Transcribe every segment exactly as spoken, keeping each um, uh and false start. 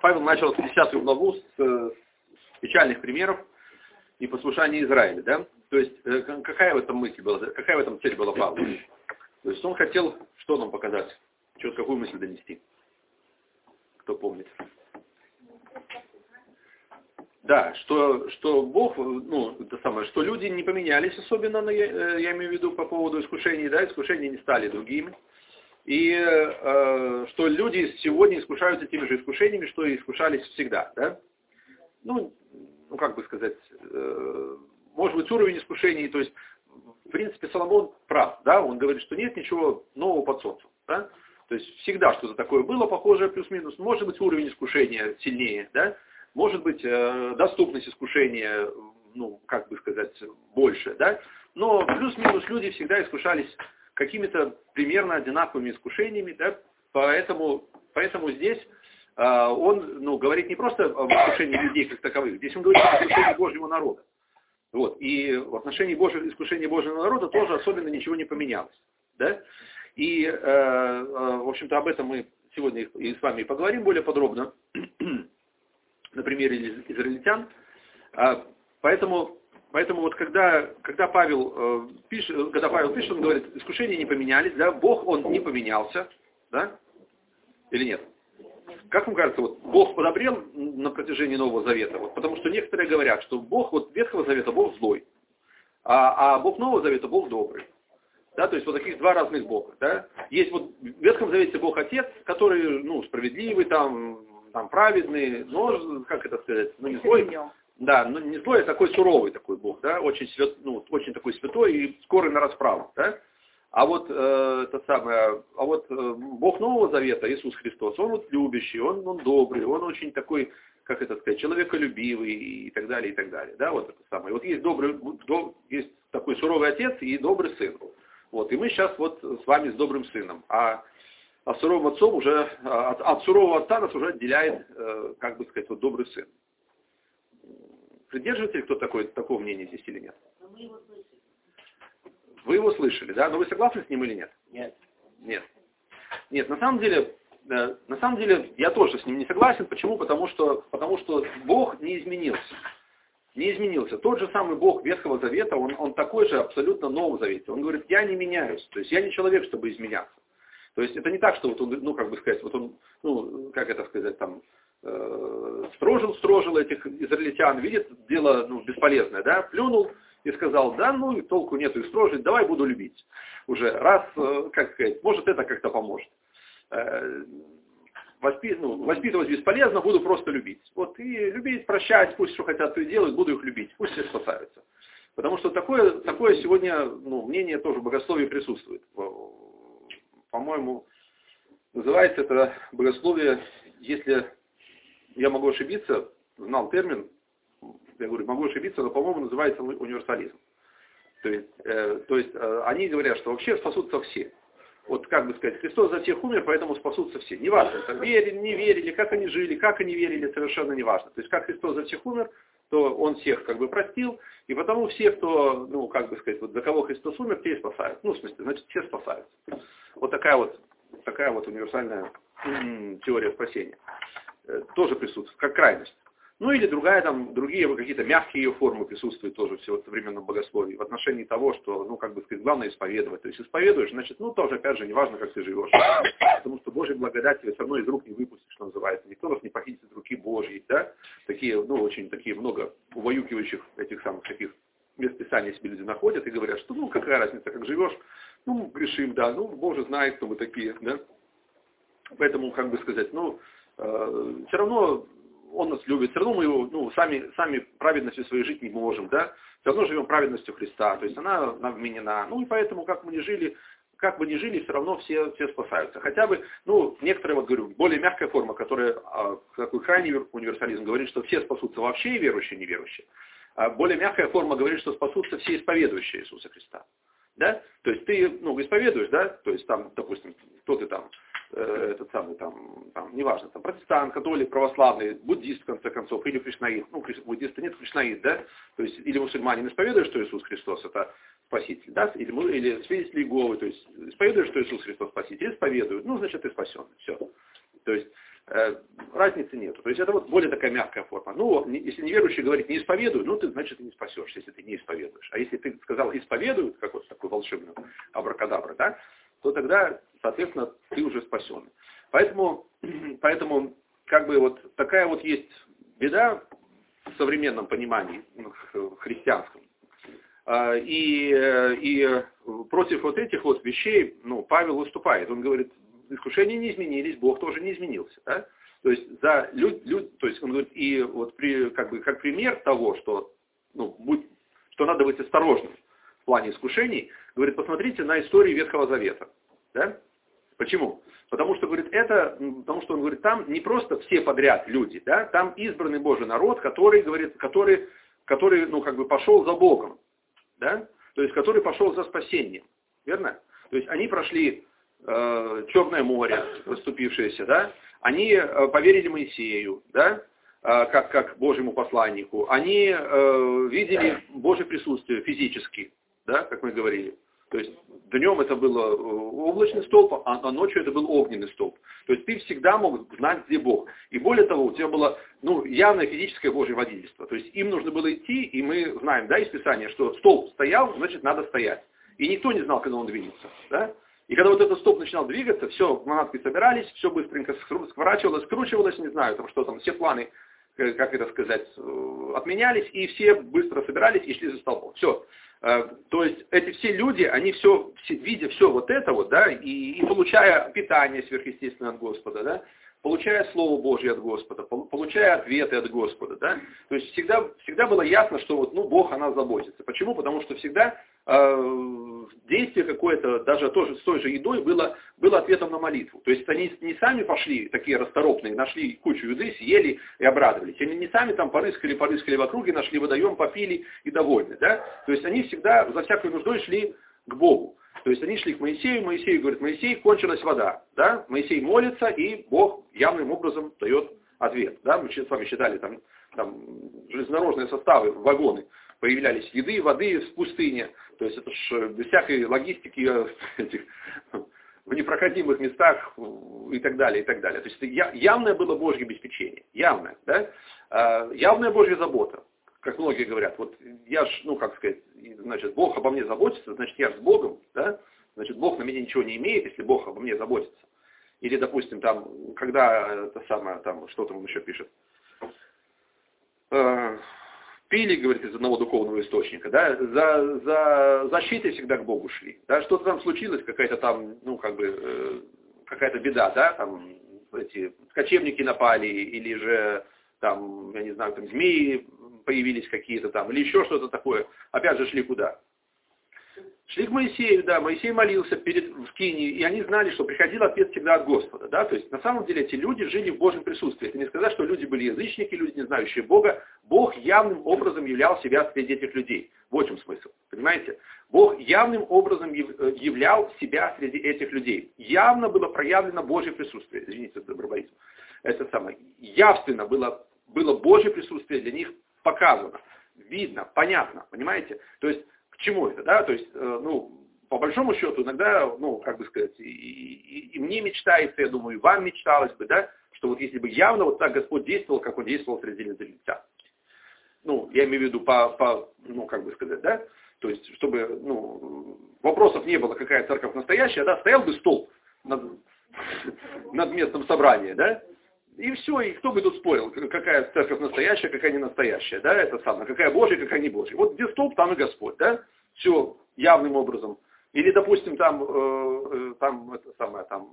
Павел начал десятую главу с, с печальных примеров непослушания Израиля, да? То есть, какая в этом мысль была, какая в этом цель была Павла? То есть, он хотел, что нам показать? Что, какую мысль донести? Кто помнит? Да, что, что Бог, ну, это самое, что люди не поменялись особенно, я, я имею в виду по поводу искушений, да, искушения не стали другими. И э, что люди сегодня искушаются теми же искушениями, что и искушались всегда, да. Ну, ну как бы сказать, э, может быть уровень искушений, то есть, в принципе, Соломон прав, да, он говорит, что нет ничего нового под солнцем, да. То есть всегда что-то такое было похожее, плюс-минус, может быть уровень искушения сильнее, да. Может быть, э, доступность искушения, ну, как бы сказать, больше, да? Но плюс-минус люди всегда искушались какими-то примерно одинаковыми искушениями, да? Поэтому, поэтому здесь э, он, ну, говорит не просто об искушении людей как таковых, здесь он говорит о искушении Божьего народа. Вот. И в отношении Божьего, искушения Божьего народа тоже особенно ничего не поменялось, да? И, э, э, в общем-то, об этом мы сегодня и с вами поговорим более подробно. На примере израильтян. Поэтому, поэтому вот когда, когда, Павел, пишет, когда Павел пишет, он говорит, искушения не поменялись, да, Бог, он не поменялся, да, или нет? Как вам кажется, вот Бог подобрел на протяжении Нового Завета? Вот, потому что некоторые говорят, что Бог вот Ветхого Завета Бог злой, а, а Бог Нового Завета Бог добрый. Да, то есть вот таких два разных Бога. Да? Есть вот в Ветхом Завете Бог Отец, который, ну, справедливый, там, там праведный, но, как это сказать, ну не злой, да, но не злой, а такой суровый такой Бог, да, очень свят, ну, очень такой святой и скорый на расправу, да. А вот э, это самое, а вот э, Бог Нового Завета, Иисус Христос, он вот любящий, он, он добрый, он очень такой, как это сказать, человеколюбивый и так далее, и так далее, да, вот это самое. Вот есть добрый, доб, есть такой суровый отец и добрый сын. Вот, и мы сейчас вот с вами с добрым сыном, а А суровым отцом уже, от, от сурового отца нас уже отделяет, э, как бы сказать, вот добрый сын. Придерживаете ли кто такой, такого мнения здесь или нет? Но мы его слышали. Вы его слышали, да? Но вы согласны с ним или нет? Нет. Нет. Нет, на самом деле, э, на самом деле я тоже с ним не согласен. Почему? Потому что, потому что Бог не изменился. Не изменился. Тот же самый Бог Ветхого Завета, он, он такой же абсолютно в Новом Завете. Он говорит, я не меняюсь. То есть я не человек, чтобы изменяться. То есть это не так, что вот он, ну, как бы сказать, вот он, ну, как это сказать, там, э, строжил, строжил этих израильтян, видит, дело, ну, бесполезное, да, плюнул и сказал, да, ну, и толку нету и строжить, давай буду любить. Уже раз, э, как сказать, может это как-то поможет. Э, воспи, ну, воспитывать бесполезно, буду просто любить. Вот, и любить, прощать, пусть что хотят, то и делают, буду их любить, пусть все спасаются. Потому что такое, такое сегодня, ну, мнение тоже в богословии присутствует. По-моему, называется это богословие, если я могу ошибиться, знал термин, я говорю, могу ошибиться, но, по-моему, называется универсализм. То есть, э, то есть э, они говорят, что вообще спасутся все. Вот как бы сказать, Христос за всех умер, поэтому спасутся все. Неважно, это верили, не верили, как они жили, как они верили, совершенно неважно. То есть, как Христос за всех умер, то Он всех как бы простил, и потому все, кто, ну, как бы сказать, вот за кого Христос умер, те и спасают. Ну, в смысле, значит, все спасаются. Вот такая вот, такая вот универсальная м-м, теория спасения. Э, тоже присутствует, как крайность. Ну или другая, там, другие какие-то мягкие ее формы присутствуют тоже в современном богословии в отношении того, что, ну, как бы сказать, главное исповедовать. То есть исповедуешь, значит, ну, тоже, опять же, неважно, как ты живешь. Потому что Божья благодать тебе все равно из рук не выпустишь, что называется. Никто нас не похитит из руки Божьей, да. Такие, ну, очень такие много убаюкивающих этих самых таких мест Писания себе люди находят и говорят, что, ну, какая разница, как живешь. Ну, грешим, да, ну, Боже знает, кто мы такие, да. Поэтому, как бы сказать, ну, э, все равно Он нас любит, все равно мы его, ну, сами, сами праведностью своей жить не можем, да, все равно живем праведностью Христа, то есть она нам вменена, ну, и поэтому, как мы ни жили, как бы ни жили, все равно все, все спасаются. Хотя бы, ну, некоторые, вот говорю, более мягкая форма, которая, такой крайний универсализм, говорит, что все спасутся вообще, и верующие, и неверующие. А более мягкая форма говорит, что спасутся все исповедующие Иисуса Христа. Да? То есть ты, ну, исповедуешь, да, то есть там, допустим, кто ты там, э, этот самый там, там, неважно, там, протестант, католик, православный, буддист, в конце концов, или кришнаит, ну, буддиста нет, кришнаит, да, то есть, или мусульманин исповедует, что Иисус Христос это спаситель, да, или, или свидетели Иеговы, то есть, исповедуешь, что Иисус Христос спаситель, исповедуют, ну, значит, ты спасен, все. То есть, разницы нет. То есть это вот более такая мягкая форма. Ну, если неверующий говорит не исповедуй, ну ты, значит, не спасешься, если ты не исповедуешь. А если ты сказал исповедуй, как вот такой волшебный абракадабра, да, то тогда, соответственно, ты уже спасен. Поэтому, поэтому как бы вот такая вот есть беда в современном понимании, ну, христианском. И, и против вот этих вот вещей, ну, Павел выступает. Он говорит, искушения не изменились, Бог тоже не изменился. Да? То есть за люд, люд, то есть он говорит, и вот при, как бы как пример того, что, ну, будь, что надо быть осторожным в плане искушений, говорит, посмотрите на историю Ветхого Завета. Да? Почему? Потому что, говорит, это, потому что он говорит, там не просто все подряд люди, да, там избранный Божий народ, который, говорит, который, который, ну, как бы пошел за Богом, да, то есть который пошел за спасением, верно? То есть они прошли э, Черное море, расступившееся, да, они э, поверили Моисею, да, э, как, как Божьему посланнику, они э, видели Божье присутствие физически, да, как мы говорили. То есть днем это был облачный столб, а ночью это был огненный столб. То есть ты всегда мог знать, где Бог. И более того, у тебя было, ну, явное физическое Божье водительство. То есть им нужно было идти, и мы знаем, да, из Писания, что столб стоял, значит, надо стоять. И никто не знал, когда он двинется. Да? И когда вот этот столб начинал двигаться, все, манатки собирались, все быстренько сворачивалось, скручивалось, не знаю, там, что там, все планы, как это сказать, отменялись, и все быстро собирались и шли за столбом. Все. То есть эти все люди, они все, все видя все вот это вот, да, и, и получая питание сверхъестественное от Господа, да, получая Слово Божье от Господа, получая ответы от Господа, да, то есть всегда, всегда было ясно, что вот, ну, Бог о нас заботится. Почему? Потому что всегда э, действие какое-то, даже тоже с той же едой, было, было ответом на молитву. То есть они не сами пошли, такие расторопные, нашли кучу еды, съели и обрадовались. Они не сами там порыскали, порыскали в округе, нашли водоем, попили и довольны, да. То есть они всегда за всякой нуждой шли к Богу. То есть они шли к Моисею, Моисей говорит, Моисей, кончилась вода. Да? Моисей молится, и Бог явным образом дает ответ. Да? Мы с вами считали, там, там железнодорожные составы, вагоны, появлялись еды, воды в пустыне. То есть это ж без всякой логистики этих, в непроходимых местах и так далее, и так далее. То есть явное было Божье обеспечение. Явное, да? Явная Божья забота. Как многие говорят, вот я ж, ну, как сказать, значит, Бог обо мне заботится, значит, я с Богом, да, значит, Бог на меня ничего не имеет, если Бог обо мне заботится. Или, допустим, там, когда это самое, там, что там он еще пишет, э, пили, говорит, из одного духовного источника, да, за, за защитой всегда к Богу шли, да, что-то там случилось, какая-то там, ну, как бы, э, какая-то беда, да, там, эти кочевники напали, или же, там, я не знаю, там, змеи появились какие-то там, или еще что-то такое. Опять же, шли куда? Шли к Моисею, да, Моисей молился перед, в Кинии, и они знали, что приходил ответ всегда от Господа, да, то есть на самом деле эти люди жили в Божьем присутствии. Это не сказать, что люди были язычники, люди, не знающие Бога. Бог явным образом являл себя среди этих людей. Вот в чем смысл, понимаете? Бог явным образом являл себя среди этих людей. Явно было проявлено Божье присутствие, извините за доброборизм. Это самое, явственно было, было Божье присутствие для них показано, видно, понятно, понимаете? То есть, к чему это, да? То есть, э, ну, по большому счету, иногда, ну, как бы сказать, и, и, и мне мечтается, я думаю, и вам мечталось бы, да, что вот если бы явно вот так Господь действовал, как Он действовал среди израильтян. Ну, я имею в виду по, по, ну, как бы сказать, да? То есть, чтобы, ну, вопросов не было, какая церковь настоящая, да, стоял бы столб над, над местом собрания, да? И все, и кто бы тут спорил, какая церковь настоящая, какая не настоящая, да, это самое, какая Божья, какая не Божья. Вот где столб, там и Господь, да, все явным образом. Или, допустим, там, э, там, это самое, там,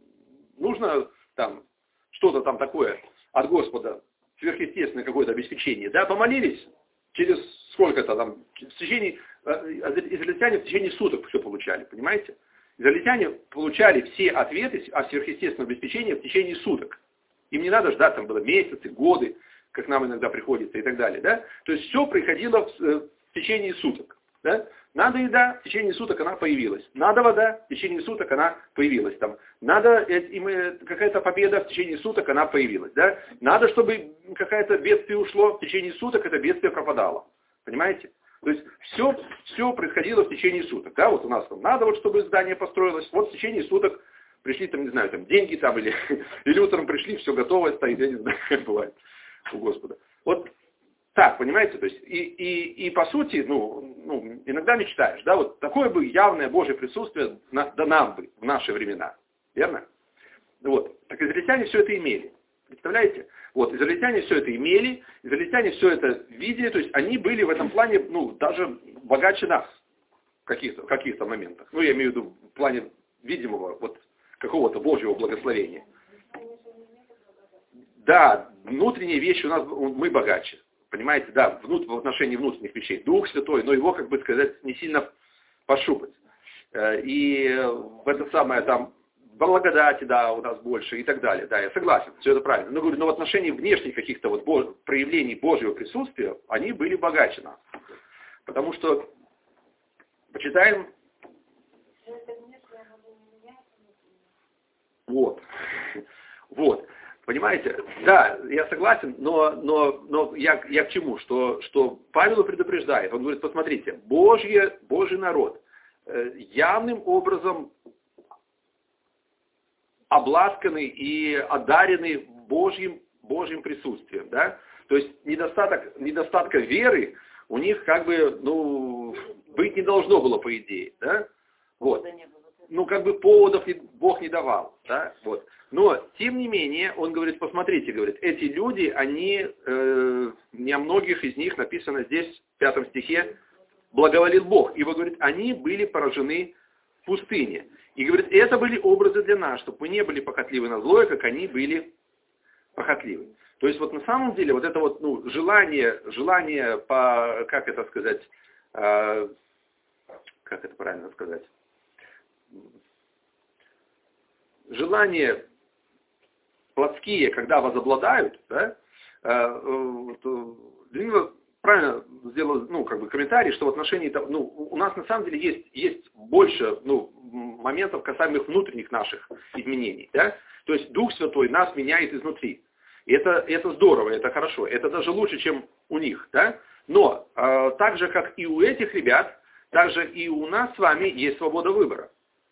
нужно там что-то там такое от Господа, сверхъестественное какое-то обеспечение, да, помолились, через сколько-то там, в течение, израильтяне в течение суток все получали, понимаете? Израильтяне получали все ответы о сверхъестественном обеспечении в течение суток. Им не надо ждать, там было месяцы, годы, как нам иногда приходится и так далее. Да? То есть все происходило в, в течение суток. Да? Надо еда, в течение суток она появилась. Надо вода, в течение суток она появилась. Там, надо какая-то победа, в течение суток она появилась. Да? Надо, чтобы какое-то бедствие ушло, в течение суток это бедствие пропадало. Понимаете? То есть все, все происходило в течение суток. Да? Вот у нас там надо, вот, чтобы здание построилось, вот в течение суток пришли там, не знаю, там деньги там, или, или утром пришли, все готово стоит, я не знаю, как бывает у Господа. Вот так, понимаете, то есть, и, и, и по сути, ну, ну, иногда мечтаешь, да, вот такое бы явное Божье присутствие, на, да нам бы, в наши времена, верно? Вот, так израильтяне все это имели, представляете? Вот, израильтяне все это имели, израильтяне все это видели, то есть они были в этом плане, ну, даже богаче нас в каких-то, в каких-то моментах. Ну, я имею в виду в плане видимого, вот, какого-то Божьего благословения. Да, внутренние вещи у нас, мы богаче. Понимаете, да, внут, в отношении внутренних вещей. Дух Святой, но его, как бы сказать, не сильно пошупать. И в это самое там, благодати, да, у нас больше и так далее. Да, я согласен, все это правильно. Но говорю, но в отношении внешних каких-то вот бож... проявлений Божьего присутствия, они были богаче нас. Потому что, почитаем... Вот. Вот. Понимаете? Да, я согласен, но, но, но я, я к чему? Что, что Павел предупреждает. Он говорит, посмотрите, Божье, Божий народ э, явным образом обласканный и одаренный Божьим, Божьим присутствием. Да? То есть недостаток, недостатка веры у них как бы, ну, быть не должно было, по идее. Да? Вот. Ну, как бы поводов Бог не давал. Да? Вот. Но, тем не менее, он говорит, посмотрите, говорит, эти люди, они, э, не о многих из них написано здесь, в пятом стихе, благоволил Бог. Ибо, говорит, они были поражены в пустыне. И, говорит, это были образы для нас, чтобы мы не были похотливы на злое, как они были похотливы. То есть, вот на самом деле, вот это вот, ну, желание, желание по, как это сказать, э, как это правильно сказать, желание плотские, когда возобладают, да, Длинного правильно сделал, ну, как бы комментарий, что в отношении, ну, у нас на самом деле есть, есть больше, ну, моментов касаемых внутренних наших изменений, да, то есть Дух Святой нас меняет изнутри. И это, это здорово, это хорошо, это даже лучше, чем у них, да, но э, так же, как и у этих ребят, так же и у нас с вами есть свобода выбора.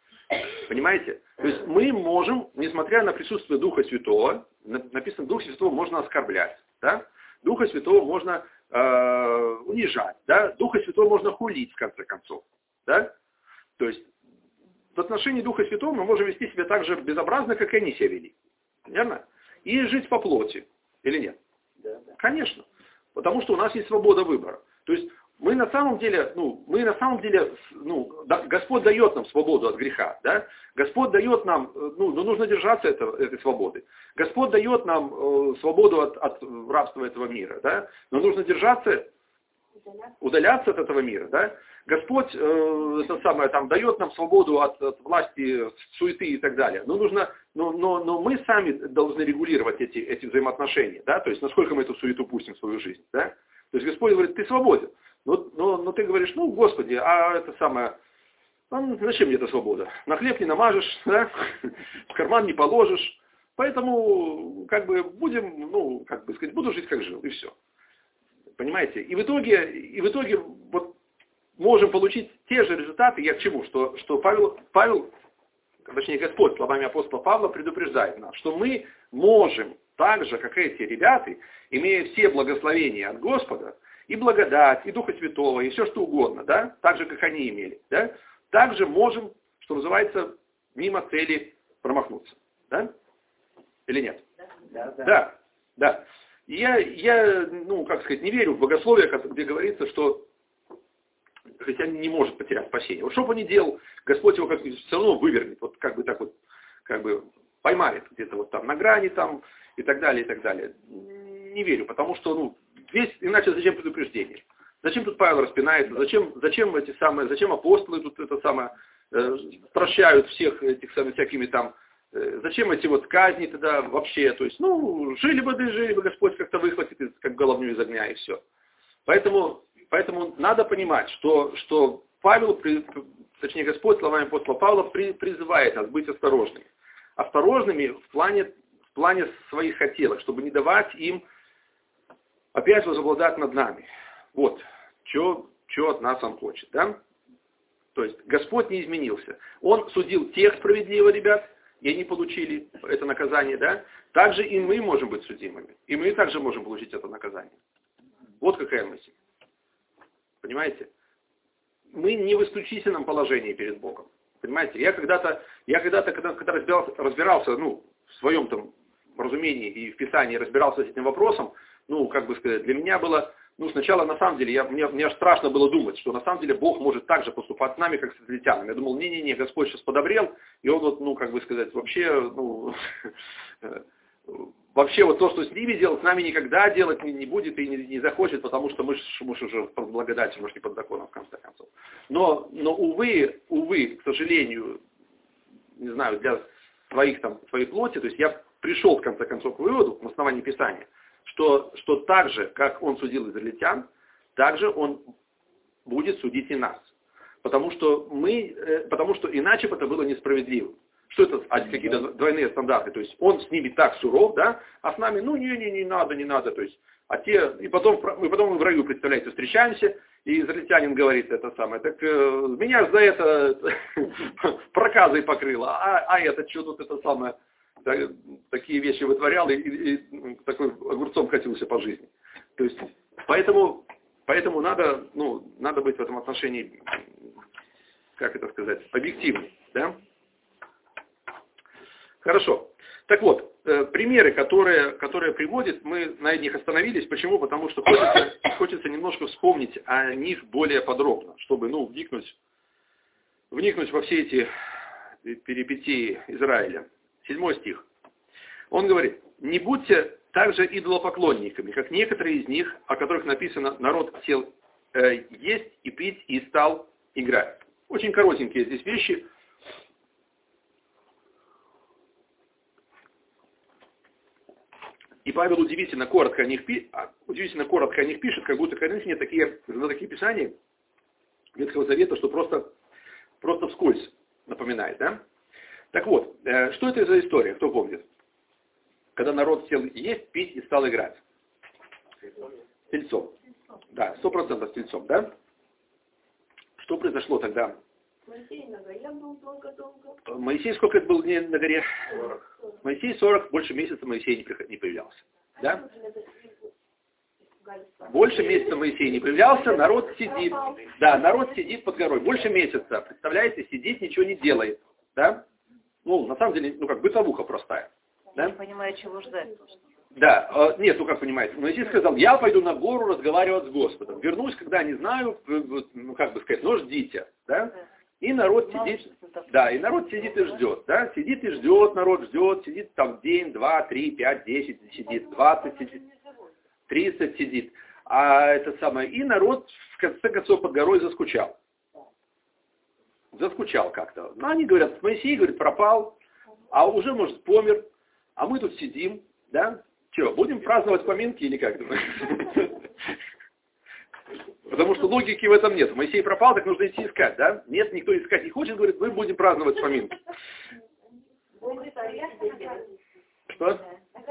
Понимаете? То есть мы можем, несмотря на присутствие Духа Святого, написано, Духа Святого можно оскорблять, да? Духа Святого можно э, унижать, да? Духа Святого можно хулить, в конце концов, да? То есть в отношении Духа Святого мы можем вести себя так же безобразно, как и они себя вели, верно? И жить по плоти, или нет? Да, да. Конечно, потому что у нас есть свобода выбора. То есть мы на самом деле, ну, мы на самом деле, ну, да, Господь дает нам свободу от греха, да? Господь дает нам, ну, но нужно держаться этого, этой свободы. Господь дает нам э, свободу от, от рабства этого мира, да? Но нужно держаться, удаляться от этого мира, да? Господь, э, это самое, там, дает нам свободу от, от власти, суеты и так далее. Но нужно, но, но, но мы сами должны регулировать эти, эти взаимоотношения, да? То есть насколько мы эту суету пустим в свою жизнь, да? То есть Господь говорит, ты свободен. Но, но, но ты говоришь, ну, Господи, а это самое, ну, зачем мне эта свобода? На хлеб не намажешь, да? В карман не положишь. Поэтому, как бы, будем, ну, как бы сказать, буду жить, как жил, и все. Понимаете? И в итоге, и в итоге вот, можем получить те же результаты. Я к чему? Что, что Павел, Павел, точнее Господь, словами апостола Павла, предупреждает нас, что мы можем, так же, как эти ребята, имея все благословения от Господа, и благодать, и Духа Святого, и все что угодно, да, так же, как они имели, да, также можем, что называется, мимо цели промахнуться, да, или нет? Да, да. Да, да. И я, я, ну, как сказать, не верю в богословие, где говорится, что христианин не может потерять спасение. Вот что бы он ни делал, Господь его как-то все равно вывернет, вот как бы так вот, как бы поймает где-то вот там на грани там, и так далее, и так далее. Не верю, потому что, ну, весь, иначе зачем предупреждение? Зачем тут Павел распинается? Зачем, зачем эти самые, зачем апостолы тут это самое, э, прощают всех этих самых всякими там, э, зачем эти вот казни тогда вообще? То есть, ну, жили бы, да жили бы, Господь как-то выхватит, как головню из огня, и все. Поэтому, поэтому надо понимать, что, что Павел, точнее Господь, словами апостола Павла, при, призывает нас быть осторожными. Осторожными в плане, в плане своих хотелок, чтобы не давать им опять возобладать над нами. Вот, что от нас он хочет, да? То есть Господь не изменился. Он судил тех справедливо, ребят, и они получили это наказание, да, также и мы можем быть судимыми. И мы также можем получить это наказание. Вот какая мысль. Понимаете? Мы не в исключительном положении перед Богом. Понимаете? Я когда-то, я когда-то, когда, когда разбирался, разбирался, ну, в своем там разумении и в Писании разбирался с этим вопросом, ну, как бы сказать, для меня было, ну, сначала, на самом деле, я, мне, мне аж страшно было думать, что на самом деле Бог может так же поступать с нами, как с израильтянами. Я думал, не-не-не, Господь сейчас подобрел, и Он вот, ну, как бы сказать, вообще, ну, вообще вот то, что с ними делать, с нами никогда делать не, не будет и не, не захочет, потому что мы же мы ж уже под благодатью, мы же не под законом, в конце концов. Но, но увы, увы, к сожалению, не знаю, для своих там, своей плоти, то есть я пришел в конце концов к выводу, на основании Писания, что, что так же, как Он судил израильтян, так же Он будет судить и нас. Потому что мы, потому что иначе бы это было несправедливо. Что это какие-то двойные стандарты? То есть он с ними так суров, да, а с нами, ну, не-не, не надо, не надо. То есть, а те, и потом, мы потом в раю, представляете, встречаемся, и израильтянин говорит это самое, так э, меня за это проказой покрыло, а, а это что тут это самое, так, такие вещи вытворял и, и, и такой огурцом катился по жизни. То есть, поэтому, поэтому надо, ну, надо быть в этом отношении, как это сказать, объективным, да? Хорошо. Так вот, э, примеры, которые, которые приводит, мы на них остановились. Почему? Потому что хочется, хочется немножко вспомнить о них более подробно, чтобы, ну, вникнуть, вникнуть во все эти перипетии Израиля. Седьмой стих. Он говорит, не будьте также идолопоклонниками, как некоторые из них, о которых написано, народ сел э, есть и пить и стал играть. Очень коротенькие здесь вещи. И Павел удивительно коротко о них, удивительно коротко о них пишет, как будто Коринфяне такие, на такие писания Ветхого Завета, что просто, просто вскользь напоминает. Да? Так вот, что это за история, кто помнит? Когда народ сел есть, пить и стал играть. С тельцом. Да, сто процентов с тельцом, да? Что произошло тогда? Моисей на горе был долго-долго. Моисей сколько был дней на горе? сорок. Моисей сорок, больше месяца Моисей не, приход, не появлялся. Да? Больше месяца Моисей не появлялся, народ сидит. Да, народ сидит под горой. Больше месяца, представляете, сидит, ничего не делает. Да? Ну, на самом деле, ну как бытовуха простая. Да? Не понимаю, чего ждать. Да, нет, ну как понимаете, Моисей сказал, я пойду на гору разговаривать с Господом. Вернусь, когда не знаю, ну как бы сказать, но ждите. Да? И народ сидит, да, и народ сидит и ждет, да, сидит и ждет, народ ждет, сидит там день, два, три, пять, десять сидит, двадцать сидит, тридцать сидит. А это самое, и народ в конце концов под горой заскучал. Заскучал как-то. Ну, они говорят, Моисей, говорит, пропал, а уже, может, помер, а мы тут сидим, да. Че, будем праздновать поминки или как? Потому что логики в этом нет. Моисей пропал, так нужно идти искать, да? Нет, никто искать не хочет, говорит, мы будем праздновать поминки. Что?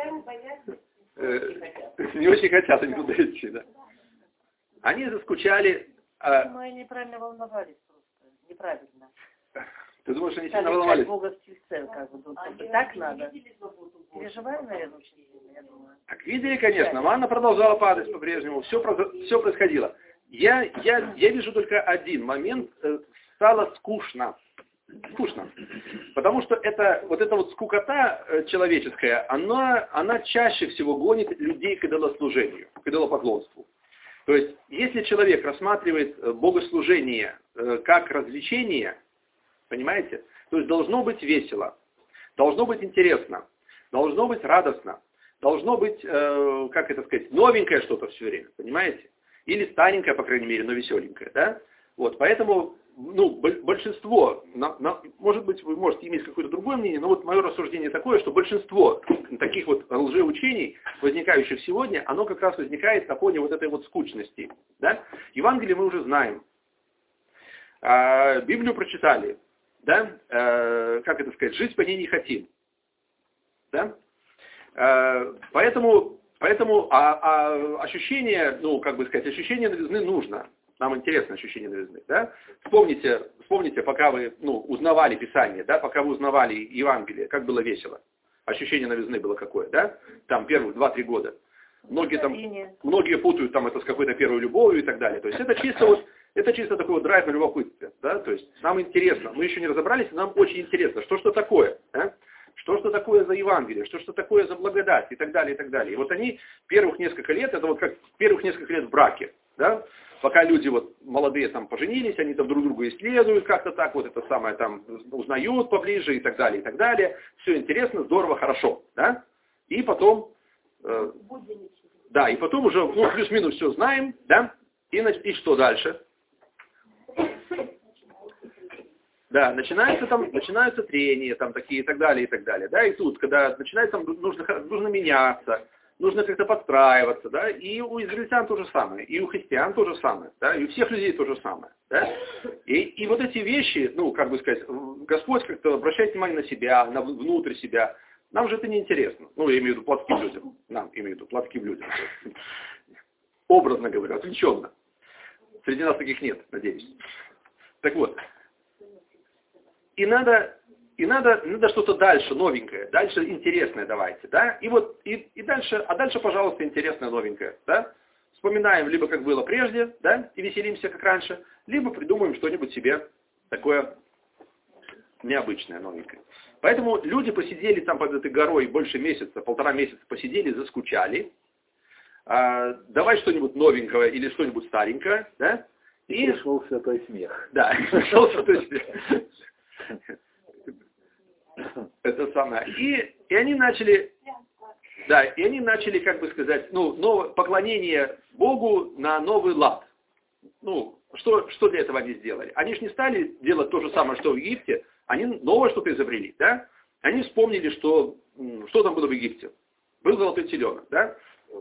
Не очень хотят они туда идти, да. Они заскучали. Мы а... неправильно волновались просто. Неправильно. Ты думаешь, они сильно волновались? Бога в тельце, как бы. Так надо. Переживаем, наверное, очень сильно, я думаю. Так видели, конечно. Манна продолжала падать по-прежнему. Все, все происходило. Я, я, я вижу только один момент. Стало скучно. Скучно. Потому что это, вот эта вот скукота человеческая, она, она чаще всего гонит людей к идолослужению, к идолопоклонству. То есть, если человек рассматривает богослужение как развлечение, понимаете, то есть должно быть весело, должно быть интересно, должно быть радостно, должно быть, э, как это сказать, новенькое что-то все время, понимаете? Или старенькое, по крайней мере, но веселенькое, да? Вот, поэтому, ну, большинство, на, на, может быть, вы можете иметь какое-то другое мнение, но вот мое рассуждение такое, что большинство таких вот лжеучений, возникающих сегодня, оно как раз возникает на фоне вот этой вот скучности, да? Евангелие мы уже знаем, а, Библию прочитали, да? А, как это сказать, жить по ней не хотим, да? А, поэтому... Поэтому а, а ощущение, ну, как бы сказать, ощущение новизны нужно. Нам интересно ощущение новизны, да? Вспомните, вспомните, пока вы, ну, узнавали Писание, да, пока вы узнавали Евангелие, как было весело. Ощущение новизны было какое, да? Там первых два-три года. Многие там, многие путают там это с какой-то первой любовью и так далее. То есть это чисто вот, это чисто такой вот драйв на любопытстве, да? То есть нам интересно, мы еще не разобрались, нам очень интересно, что что такое, да? Что что такое за Евангелие, что что такое за благодать и так далее, и так далее. И вот они первых несколько лет, это вот как первых несколько лет в браке, да? Пока люди вот молодые там поженились, они там друг друга исследуют как-то так, вот это самое там узнают поближе и так далее, и так далее. Все интересно, здорово, хорошо, да? И потом, э, да, и потом уже, ну, плюс-минус все знаем, да? И, и что дальше? Да, начинаются там, начинаются трения, там такие и так далее, и так далее, да? И тут, когда начинается, там, нужно, нужно меняться, нужно как-то подстраиваться, да, и у израильтян то же самое, и у христиан то же самое, да, и у всех людей то же самое, да. И, и вот эти вещи, ну, как бы сказать, Господь как-то обращает внимание на себя, на внутрь себя. Нам же это не интересно. Ну, я имею в виду плотским людям. Нам, имею в виду плотским людям. Образно говоря, отвлеченно. Среди нас таких нет, надеюсь. Так вот. И надо... И надо, надо что-то дальше, новенькое, дальше интересное давайте, да? И вот, и, и дальше, а дальше, пожалуйста, интересное, новенькое, да? Вспоминаем либо как было прежде, да, и веселимся как раньше, либо придумаем что-нибудь себе такое необычное, новенькое. Поэтому люди посидели там под этой горой больше месяца, полтора месяца посидели, заскучали. А, давай что-нибудь новенького или что-нибудь старенькое, да? И пришел святой смех. Да, пришел святой смех. Это самое. И, и они начали, да, и они начали, как бы сказать, ну, новое, поклонение Богу на новый лад. Ну, что, что для этого они сделали? Они же не стали делать то же самое, что в Египте, они новое что-то изобрели, да? Они вспомнили, что, что там было в Египте. Был золотой теленок, да?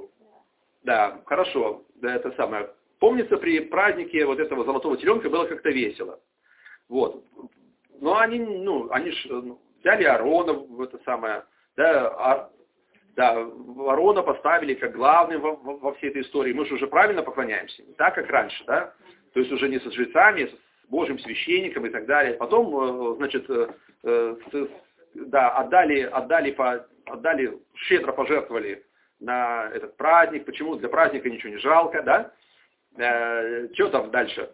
Да, хорошо, да, это самое. Помнится, при празднике вот этого золотого теленка было как-то весело. Вот. Но они, ну, они ж взяли Аарона в это самое, да, а, да, Аарона поставили как главным во, во, во всей этой истории. Мы же уже правильно поклоняемся, не так, как раньше, да? То есть уже не со жрецами, а с Божьим священником и так далее. Потом, значит, да, отдали, отдали, по, отдали, щедро пожертвовали на этот праздник. Почему? Для праздника ничего не жалко, да? Э, что там дальше?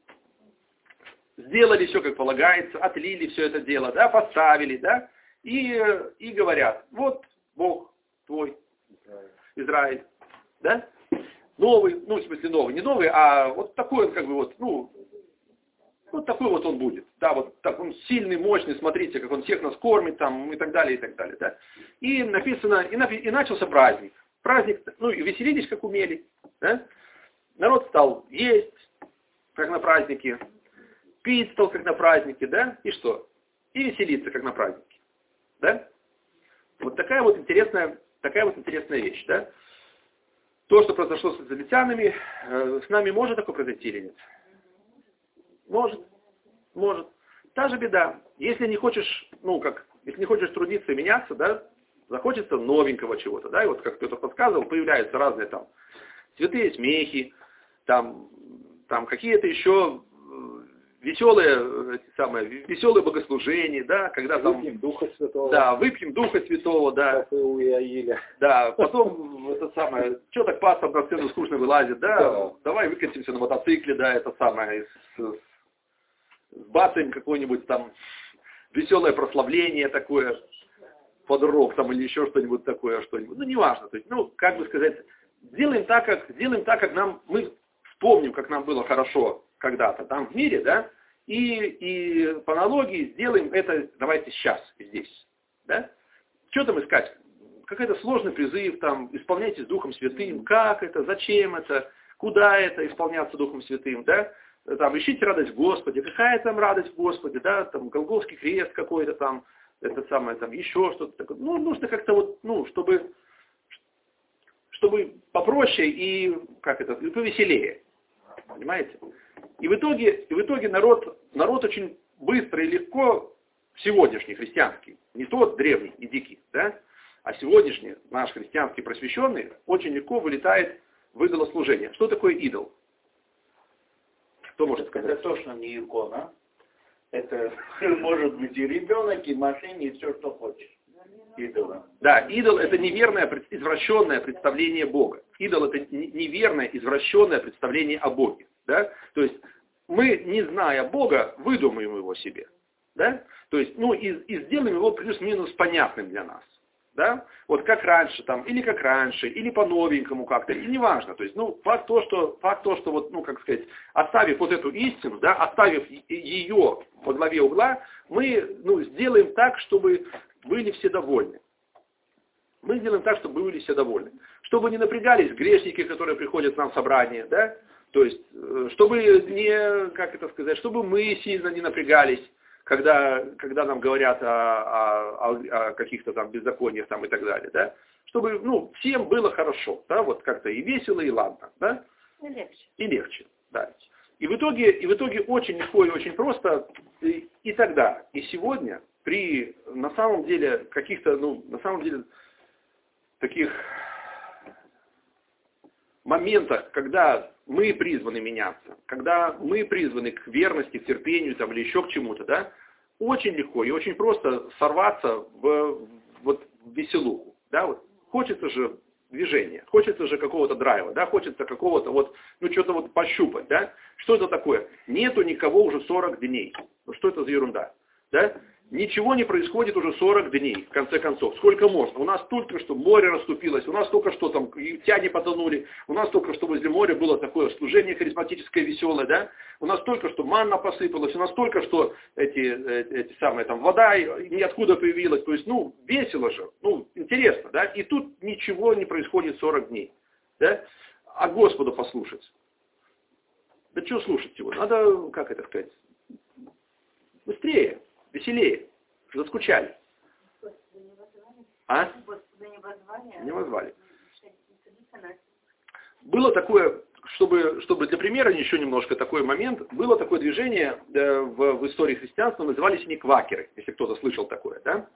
Сделали все, как полагается, отлили все это дело, да, поставили, да, и, и говорят, вот Бог твой, Израиль, да, новый, ну, в смысле новый, не новый, а вот такой он, как бы, вот, ну, вот такой вот он будет, да, вот так он сильный, мощный, смотрите, как он всех нас кормит, там, и так далее, и так далее, да. И написано, и, напи- и начался праздник, праздник, ну, и веселились, как умели, да, народ стал есть, как на празднике, пить стал, как на празднике, да, и что? И веселиться, как на празднике, да? Вот такая вот интересная, такая вот интересная вещь, да? То, что произошло с израильтянами, э, с нами может такое произойти или нет? Может, может. Та же беда. Если не хочешь, ну, как, если не хочешь трудиться и меняться, да, захочется новенького чего-то, да, и вот, как кто-то подсказывал, появляются разные там святые смехи, там, там какие-то еще веселые, эти самые, веселые богослужения, да, когда там... Выпьем Духа Святого. Да, выпьем Духа Святого, да. Как и у Иаиля. Да, потом, это самое, что так пастор на сцену скучно вылазит, да, да. Давай выкатимся на мотоцикле, да, это самое, с, сбацаем какое-нибудь там веселое прославление такое, под рок там или еще что-нибудь такое, что-нибудь, ну, неважно, то есть, ну, как бы сказать, сделаем так, как, сделаем так, как нам, мы вспомним, как нам было хорошо когда-то там в мире, да, и, и по аналогии сделаем это, давайте сейчас, здесь, да. Что там искать? Какой-то сложный призыв, там, исполняйтесь Духом Святым, как это, зачем это, куда это исполняться Духом Святым, да, там, ищите радость в Господе, какая там радость в Господе, да, там, Голгофский крест какой-то там, это самое, там, еще что-то такое, ну, нужно как-то вот, ну, чтобы, чтобы попроще и, как это, и повеселее, понимаете? И в итоге, и в итоге народ, народ очень быстро и легко, сегодняшний христианский, не тот древний и дикий, да, а сегодняшний наш христианский просвещенный очень легко вылетает в идолослужение. Что такое идол? Кто может сказать? Это точно не икона. Это может быть и ребенок, и машина, и все, что хочешь. Идола. Да, идол это неверное, извращенное представление Бога. Идол это неверное, извращенное представление о Боге. Да? То есть мы, не зная Бога, выдумаем его себе. Да? То есть, ну, и, и сделаем его плюс-минус понятным для нас. Да? Вот как раньше, там, или как раньше, или по-новенькому как-то, и неважно. То есть, ну, факт то, что, факт то, что вот, ну, как сказать, оставив вот эту истину, да, оставив ее во главе угла, мы, ну, сделаем так, чтобы были все довольны. Мы сделаем так, чтобы были все довольны. Чтобы не напрягались грешники, которые приходят к нам в собрание, да, то есть, чтобы не, как это сказать, чтобы мы сильно не напрягались, когда, когда нам говорят о, о, о каких-то там беззакониях там и так далее, да, чтобы, ну, всем было хорошо, да, вот как-то и весело, и ладно, да. И легче. И легче, да. И в итоге, и в итоге очень легко и очень просто и, и тогда, и сегодня при, на самом деле, каких-то, ну, на самом деле, таких моментах, когда мы призваны меняться, когда мы призваны к верности, к терпению там, или еще к чему-то, да, очень легко и очень просто сорваться в, вот, в веселуху. Да, вот. Хочется же движения, хочется же какого-то драйва, да, хочется какого-то вот, ну что-то вот пощупать, да. Что это такое? Нету никого уже сорок дней. Ну что это за ерунда? Да? Ничего не происходит уже сорок дней, в конце концов. Сколько можно? У нас только что море расступилось, у нас только что там тяги потонули, у нас только что возле моря было такое служение харизматическое, веселое, да? У нас только что манна посыпалась, у нас только что эти, эти самые там вода ниоткуда появилась. То есть, ну, весело же, ну, интересно, да? И тут ничего не происходит сорок дней, да? А Господа послушать. Да что слушать его? Надо, как это сказать, быстрее. Веселее. Заскучали. А? Не возвали. Было такое, чтобы, чтобы для примера еще немножко такой момент, было такое движение э, в, в истории христианства, назывались они квакеры, если кто-то слышал такое, да?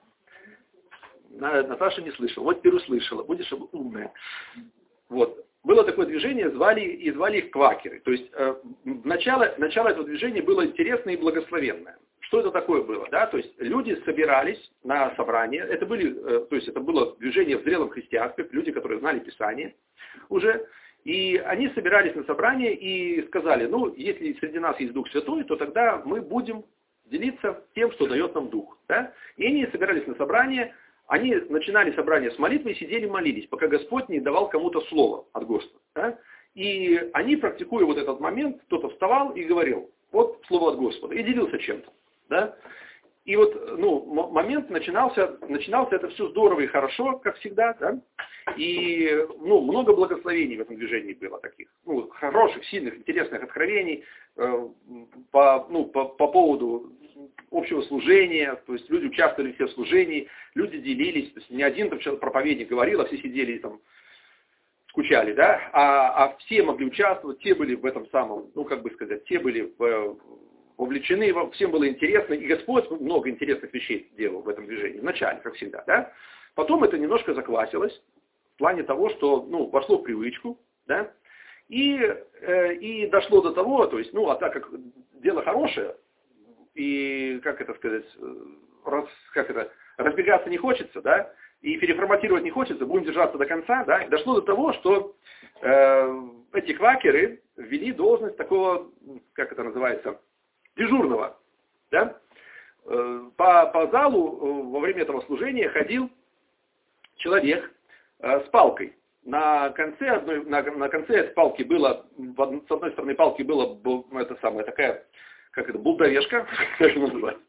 Наташа не слышала, вот теперь услышала, будешь умная. Вот. Было такое движение, звали, и звали их квакеры. То есть э, начало, начало этого движения было интересное и благословенное. Что это такое было? Да? То есть люди собирались на собрание, это, были, э, то есть это было движение в зрелом христианстве, люди, которые знали Писание уже, и они собирались на собрание и сказали, ну, если среди нас есть Дух Святой, то тогда мы будем делиться тем, что дает нам Дух. Да? И они собирались на собрание. Они начинали собрание с молитвы и сидели молились, пока Господь не давал кому-то слово от Господа. Да? И они, практикуя вот этот момент, кто-то вставал и говорил, вот слово от Господа, и делился чем-то. Да? И вот ну, момент начинался, начинался это все здорово и хорошо, как всегда. Да? И ну, много благословений в этом движении было таких. Ну, хороших, сильных, интересных откровений э, по, ну, по, по поводу общего служения, то есть люди участвовали все в служении, люди делились, то есть не один там проповедник говорил, а все сидели и там скучали, да, а, а все могли участвовать, те были в этом самом, ну как бы сказать, те были в, вовлечены, всем было интересно, и Господь много интересных вещей делал в этом движении, вначале, как всегда, да. Потом это немножко заквасилось, в плане того, что, ну, вошло в привычку, да, и, э, и дошло до того, то есть, ну, а так как дело хорошее, и, как это сказать, раз, как это, разбегаться не хочется, да, и переформатировать не хочется, будем держаться до конца, да, и дошло до того, что э, эти квакеры ввели должность такого, как это называется, дежурного, да. Э, по, по залу э, во время этого служения ходил человек э, с палкой. На конце одной, на, на конце этой палки было, с одной стороны палки было, это самое, такая, как это, булдовешка, как называется.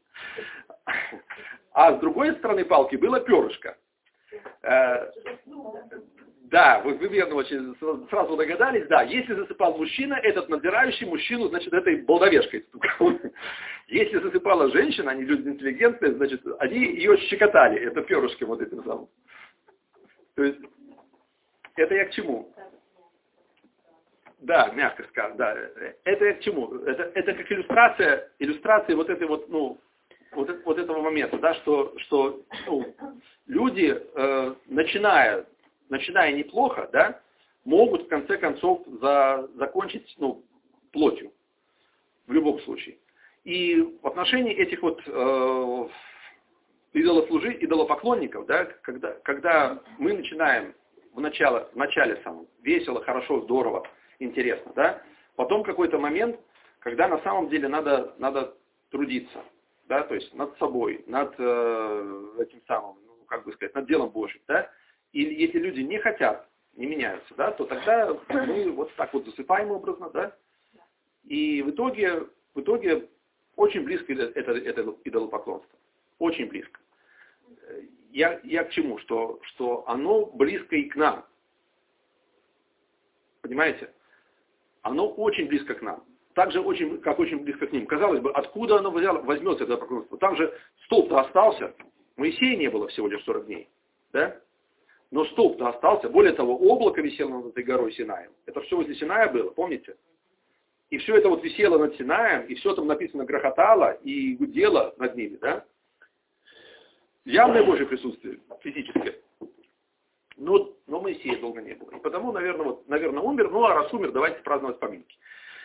А с другой стороны палки было перышко. Э, да, вы, вы верно очень сразу догадались, да, если засыпал мужчина, этот надзирающий мужчину, значит, этой булдовешкой стукал. Если засыпала женщина, они люди интеллигентные, значит, они ее щекотали, это перышком вот этим самым. То есть, это я к чему? Да, мягко сказано, да. Это я к чему? Это, это как иллюстрация, иллюстрация вот этой вот, ну, вот, вот этого момента, да, что, что ну, люди, э, начиная, начиная неплохо, да, могут в конце концов за, закончить, ну, плотью. в любом случае. И в отношении этих вот э, идолослужи, идолопоклонников, да, когда, когда мы начинаем в начале, в начале самом весело, хорошо, здорово, интересно, да, потом какой-то момент, когда на самом деле надо, надо трудиться, да, то есть над собой, над э, этим самым, ну, как бы сказать, над делом Божьим, да, и если люди не хотят, не меняются, да, то тогда мы вот так вот засыпаем образно, да, и в итоге, в итоге очень близко это, это идолопоклонство, очень близко. Я, я к чему? Что, что оно близко и к нам. Понимаете? Оно очень близко к нам. Так же, очень, как очень близко к ним. Казалось бы, откуда оно взяло, возьмется, это поклонство? Там же столб-то остался. Моисея не было всего лишь сорок дней. Да? Но столб-то остался. Более того, облако висело над этой горой Синаем. Это все возле Синая было, помните? И все это вот висело над Синаем, и все там написано грохотало и гудело над ними, да? Явное Божье присутствие, физическое. Но, но Моисея долго не было. И потому, наверное, вот, наверное, умер. Ну, а раз умер, давайте праздновать поминки.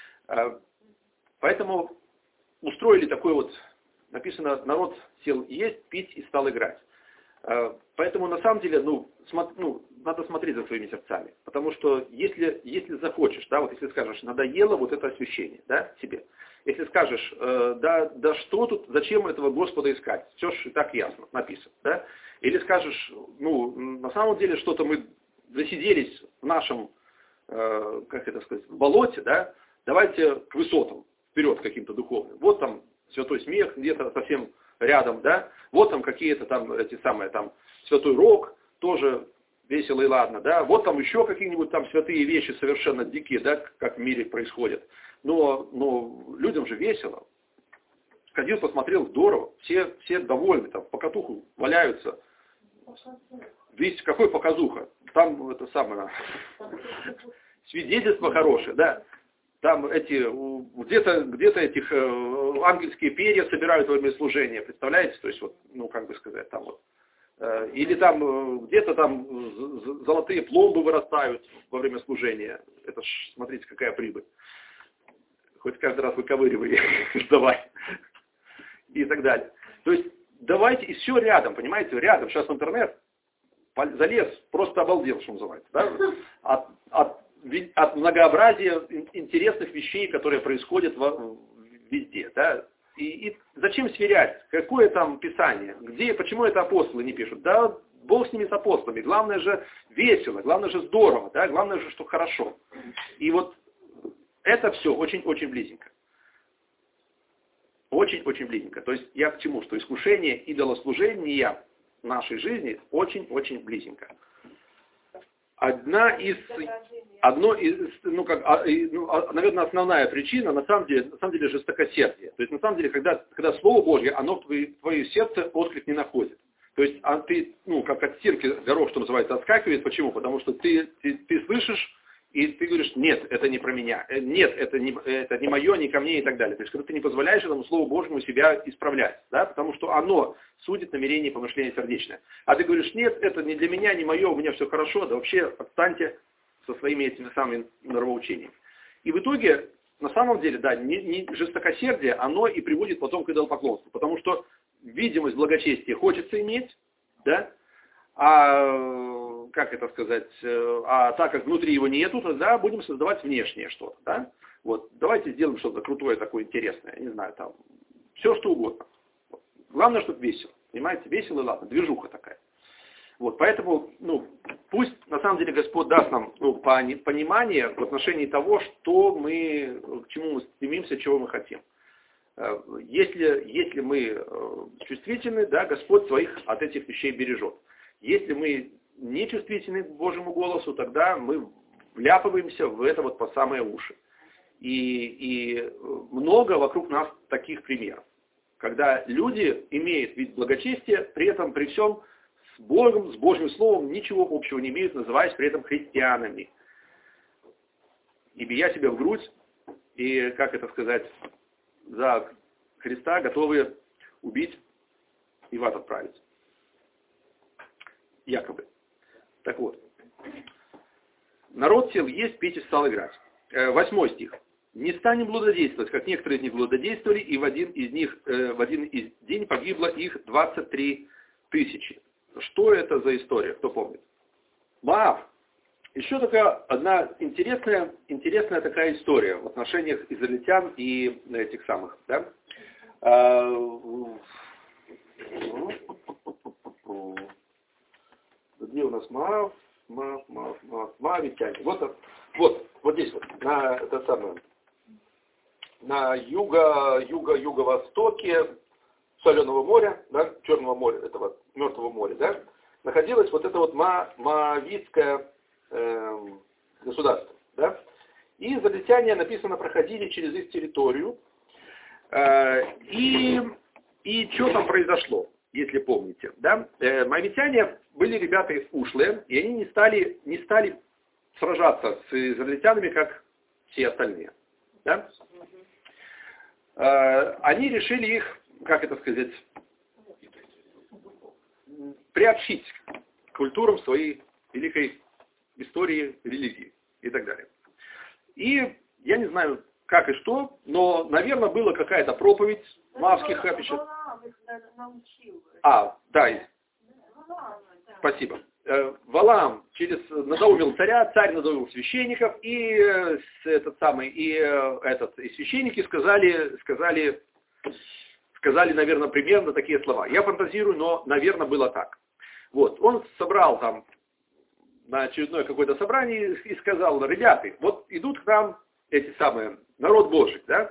Поэтому устроили такой вот, написано, народ сел есть, пить и стал играть. Поэтому, на самом деле, ну, смо, ну, надо смотреть за своими сердцами. Потому что, если, если захочешь, да, вот если скажешь, надоело вот это освящение, да, себе. Если скажешь, э, да, да что тут, зачем этого Господа искать? Все же и так ясно, написано. Да? Или скажешь, ну, на самом деле что-то мы засиделись в нашем, э, как это сказать, в болоте, да? Давайте к высотам, вперед каким-то духовным. Вот там святой смех где-то совсем рядом, да? Вот там какие-то там эти самые, там, святой рок, тоже весело и ладно, да? Вот там еще какие-нибудь там святые вещи совершенно дикие, да, как в мире происходят. Но, но людям же весело. Ходил, посмотрел, здорово. Все, все довольны, там, покатуху валяются. Видите, какой показуха? Там это самое, свидетельство хорошее, да. Там эти, где-то, где-то этих э, ангельские перья собирают во время служения, представляете? То есть, вот, ну, как бы сказать, там вот. Э, или там, э, где-то там золотые пломбы вырастают во время служения. Это ж, смотрите, какая прибыль. Хоть каждый раз выковыривай, давай. И так далее. То есть, давайте, и все рядом, понимаете, рядом. Сейчас в интернет залез, просто обалдел, что называется. Да? От, от, от многообразия интересных вещей, которые происходят везде. Да? И, и зачем сверять? Какое там Писание? Где, почему это апостолы не пишут? Да, Бог с ними, с апостолами. Главное же весело, главное же здорово, да? Главное же, что хорошо. И вот это все очень-очень близенько. Очень-очень близенько. То есть я к чему? Что искушение идолослужения в нашей жизни очень-очень близенько. Одна из, одно из, ну как, ну, наверное, основная причина, на самом деле, на самом деле жестокосердие. То есть на самом деле, когда, когда Слово Божье, оно в твое, в твое сердце отклик не находит. То есть а ты, ну, как от стирки горох, что называется, отскакивает. Почему? Потому что ты, ты, ты слышишь, и ты говоришь, нет, это не про меня, нет, это не, это не мое, не ко мне и так далее. То есть, когда ты не позволяешь этому Слову Божьему себя исправлять, да, потому что оно судит намерение и помышление сердечное. А ты говоришь, нет, это не для меня, не мое, у меня все хорошо, да вообще отстаньте со своими этими самыми нравоучениями. И в итоге, на самом деле, да, не, не жестокосердие, оно и приводит потом к идолопоклонству, потому что видимость благочестия хочется иметь, да, а, как это сказать, а так как внутри его нету, тогда будем создавать внешнее что-то, да? Вот, давайте сделаем что-то крутое, такое интересное, не знаю, там, все что угодно. Главное, чтобы весело, понимаете, весело и ладно, движуха такая. Вот, поэтому, ну, пусть, на самом деле, Господь даст нам, ну, понимание в отношении того, что мы, к чему мы стремимся, чего мы хотим. Если, если мы чувствительны, да, Господь своих от этих вещей бережет. Если мы не чувствительны к Божьему голосу, тогда мы вляпываемся в это вот по самые уши. И, и много вокруг нас таких примеров. Когда люди имеют вид благочестия, при этом при всем с Богом, с Божьим Словом ничего общего не имеют, называясь при этом христианами. И бия себя в грудь, и, как это сказать, за Христа готовы убить и в ад отправить. Якобы. Так вот. Народ сел есть, пить и стал играть. Восьмой стих. не станем блудодействовать, как некоторые из них блудодействовали, и в один из них, э, в один из день погибло их двадцать три тысячи. Что это за история, кто помнит? Моав. Еще такая одна интересная, интересная такая история в отношениях израильтян и этих самых, да? Где у нас Моав? Моав, Моав, Моав, Моавитяне. Вот, вот, вот здесь вот, на это самое, на юго, юго, юго-востоке Соленого моря, да, Черного моря, этого Мертвого моря, да, находилось вот это вот ма, Моавитское э, государство, да. И израильтяне, написано, проходили через их территорию. Э, и, и что там произошло, если помните, да. Э, моавитяне были ребята ушлые, и они не стали, не стали сражаться с израильтянами, как все остальные, да. Э, они решили их, как это сказать, приобщить к культурам своей великой истории, религии и так далее. И я не знаю, как и что, но, наверное, была какая-то проповедь маавских хапищев. А, да, спасибо. Валаам через надоумил царя, царь надоумил священников, и этот самый, и этот, и священники сказали, сказали, сказали, наверное, примерно такие слова. Я фантазирую, но, наверное, было так. Вот, он собрал там на очередное какое-то собрание и сказал: ребята, вот идут к нам эти самые, народ Божий, да?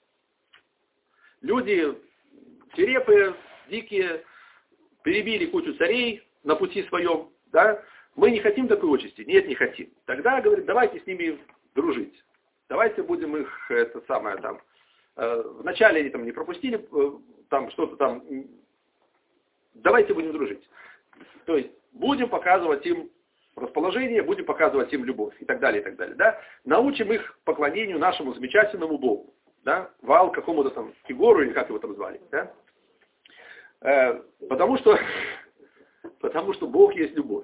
Люди свирепые, дикие, перебили кучу царей на пути своем, да? Мы не хотим такой участи? Нет, не хотим. Тогда, говорит, давайте с ними дружить. Давайте будем их, это самое там, э, вначале они там не пропустили, э, там что-то там, давайте будем дружить. То есть будем показывать им расположение, будем показывать им любовь и так далее, и так далее. Да? Научим их поклонению нашему замечательному Богу. Да? Ваал какому-то там Кигору, или как его там звали. Да? Э, потому, что, потому что Бог есть любовь.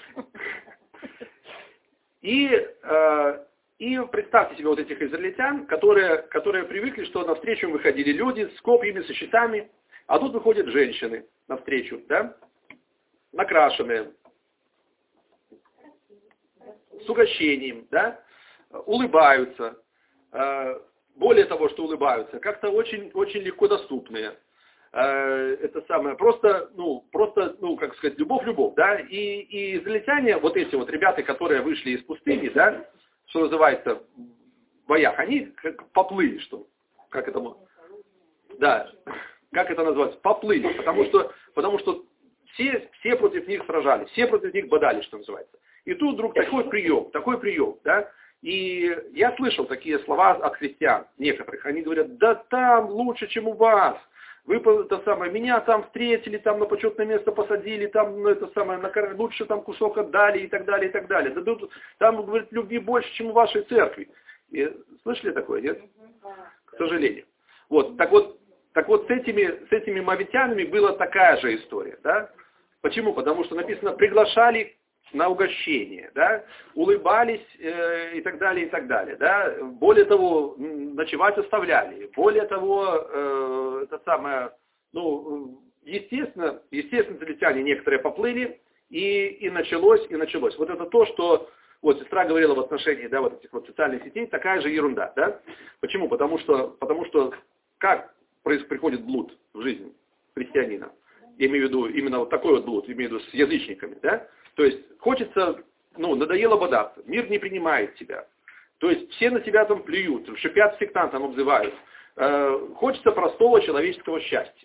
И, э, и представьте себе вот этих израильтян, которые, которые привыкли, что навстречу им выходили люди с копьями, со щитами, а тут выходят женщины навстречу, да? Накрашенные, с угощением, да, улыбаются, более того, что улыбаются, как-то очень, очень легко доступные. Это самое, просто, ну, просто, ну, как сказать, любовь-любовь, да, и, и израильтяне, вот эти вот ребята, которые вышли из пустыни, да, что называется, в боях, они как поплыли, что, как это, да, как это называется, поплыли, потому что, потому что Все, все против них сражались, все против них бодали, что называется. И тут вдруг такой прием, такой прием, да. И я слышал такие слова от христиан, некоторых. Они говорят: да там лучше, чем у вас. Вы, это самое, меня там встретили, там на почетное место посадили, там, ну, это самое, на, лучше там кусок отдали и так далее, и так далее. Да, там, говорит, любви больше, чем у вашей церкви. И, слышали такое, нет? К сожалению. Вот, так вот, так вот с этими, с этими моавитянами была такая же история, да. Почему? Потому что написано: приглашали на угощение, да, улыбались э, и так далее, и так далее, да. Более того, ночевать оставляли. Более того, э, это самое, ну, естественно, естественно, израильтяне некоторые поплыли, и, и началось, и началось. Вот это то, что, вот сестра говорила в отношении, да, вот этих вот социальных сетей, такая же ерунда, да. Почему? Потому что, потому что как приходит блуд в жизнь христианина? Я имею в виду именно вот такой вот блуд, имею в виду с язычниками, да? То есть хочется, ну, надоело бодаться, мир не принимает тебя. То есть все на тебя там плюют, шипят сектантам, обзывают. Э, хочется простого человеческого счастья.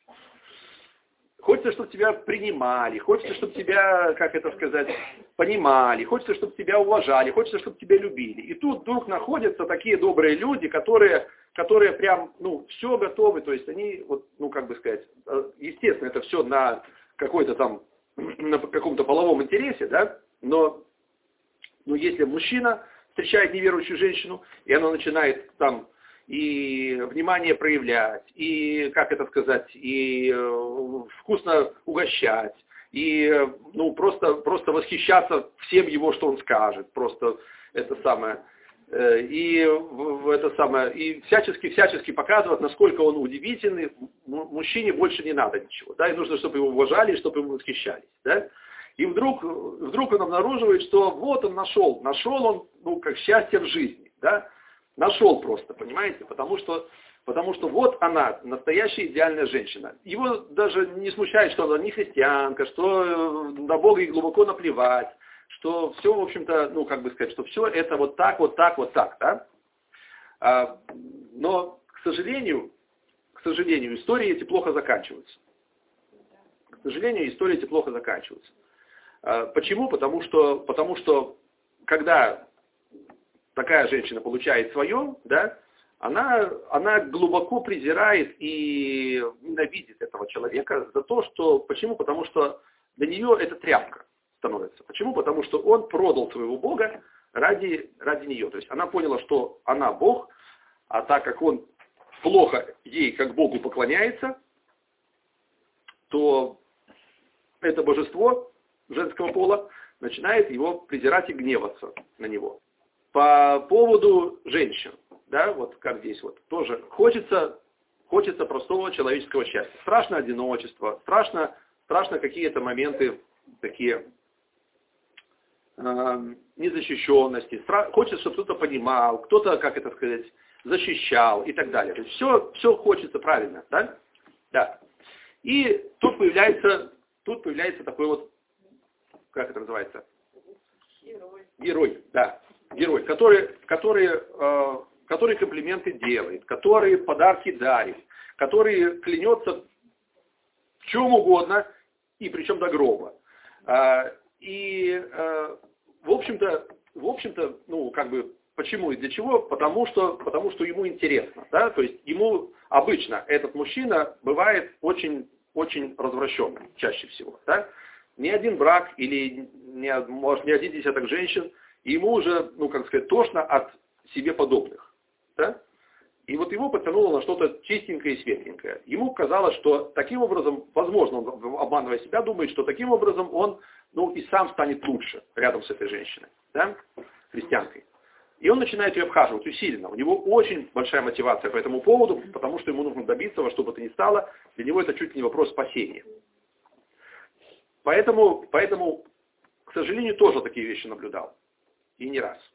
Хочется, чтобы тебя принимали, хочется, чтобы тебя, как это сказать, понимали, хочется, чтобы тебя уважали, хочется, чтобы тебя любили. И тут вдруг находятся такие добрые люди, которые, которые прям, ну, все готовы, то есть они, вот, ну, как бы сказать, естественно, это все на какой-то там, на каком-то половом интересе, да, но, но если мужчина встречает неверующую женщину, и она начинает там и внимание проявлять, и, как это сказать, и э, вкусно угощать, и, э, ну, просто, просто восхищаться всем его, что он скажет, просто это самое. И, в, в это самое, и всячески, всячески показывать, насколько он удивительный, мужчине больше не надо ничего. Да? И нужно, чтобы его уважали, и чтобы ему восхищались. Да? И вдруг, вдруг он обнаруживает, что вот он нашел, нашел он, ну, как счастье в жизни. Да? Нашел просто, понимаете? Потому что, потому что вот она, настоящая идеальная женщина. Его даже не смущает, что она не христианка, что на Бога ей глубоко наплевать, что все, в общем-то, ну, как бы сказать, что все это вот так, вот так, вот так, да? А, но, к сожалению, к сожалению, истории эти плохо заканчиваются. К сожалению, истории эти плохо заканчиваются. А, почему? Потому что, потому что, когда такая женщина получает свое, да, она, она глубоко презирает и ненавидит этого человека за то, что... Почему? Потому что для нее это тряпка становится. Почему? Потому что он продал своего Бога ради, ради нее. То есть она поняла, что она Бог, а так как он плохо ей как Богу поклоняется, то это божество женского пола начинает его презирать и гневаться на него. По поводу женщин, да, вот как здесь вот, тоже хочется, хочется простого человеческого счастья. Страшно одиночество, страшно, страшно какие-то моменты такие э, незащищенности, стра- хочется, чтобы кто-то понимал, кто-то, как это сказать, защищал и так далее. То есть все, все хочется правильно, да? Да. И тут появляется, тут появляется такой вот, как это называется? Герой. Герой, да. Герой, который, который, э, который комплименты делает, который подарки дарит, который клянется в чем угодно, и причем до гроба. Э, и, э, в общем-то, в общем-то, ну, как бы, почему и для чего? Потому что, потому что ему интересно, да, то есть ему обычно этот мужчина бывает очень, очень развращенным, чаще всего, да. Ни один брак или, не, может, не один десяток женщин, и ему уже, ну, как сказать, тошно от себе подобных. Да? И вот его потянуло на что-то чистенькое и светленькое. Ему казалось, что таким образом, возможно, он, обманывая себя, думает, что таким образом он, ну, и сам станет лучше рядом с этой женщиной, да? Христианкой. И он начинает ее обхаживать усиленно. У него очень большая мотивация по этому поводу, потому что ему нужно добиться во что бы то ни стало. Для него это чуть ли не вопрос спасения. Поэтому, поэтому, к сожалению, тоже такие вещи наблюдал. И не раз.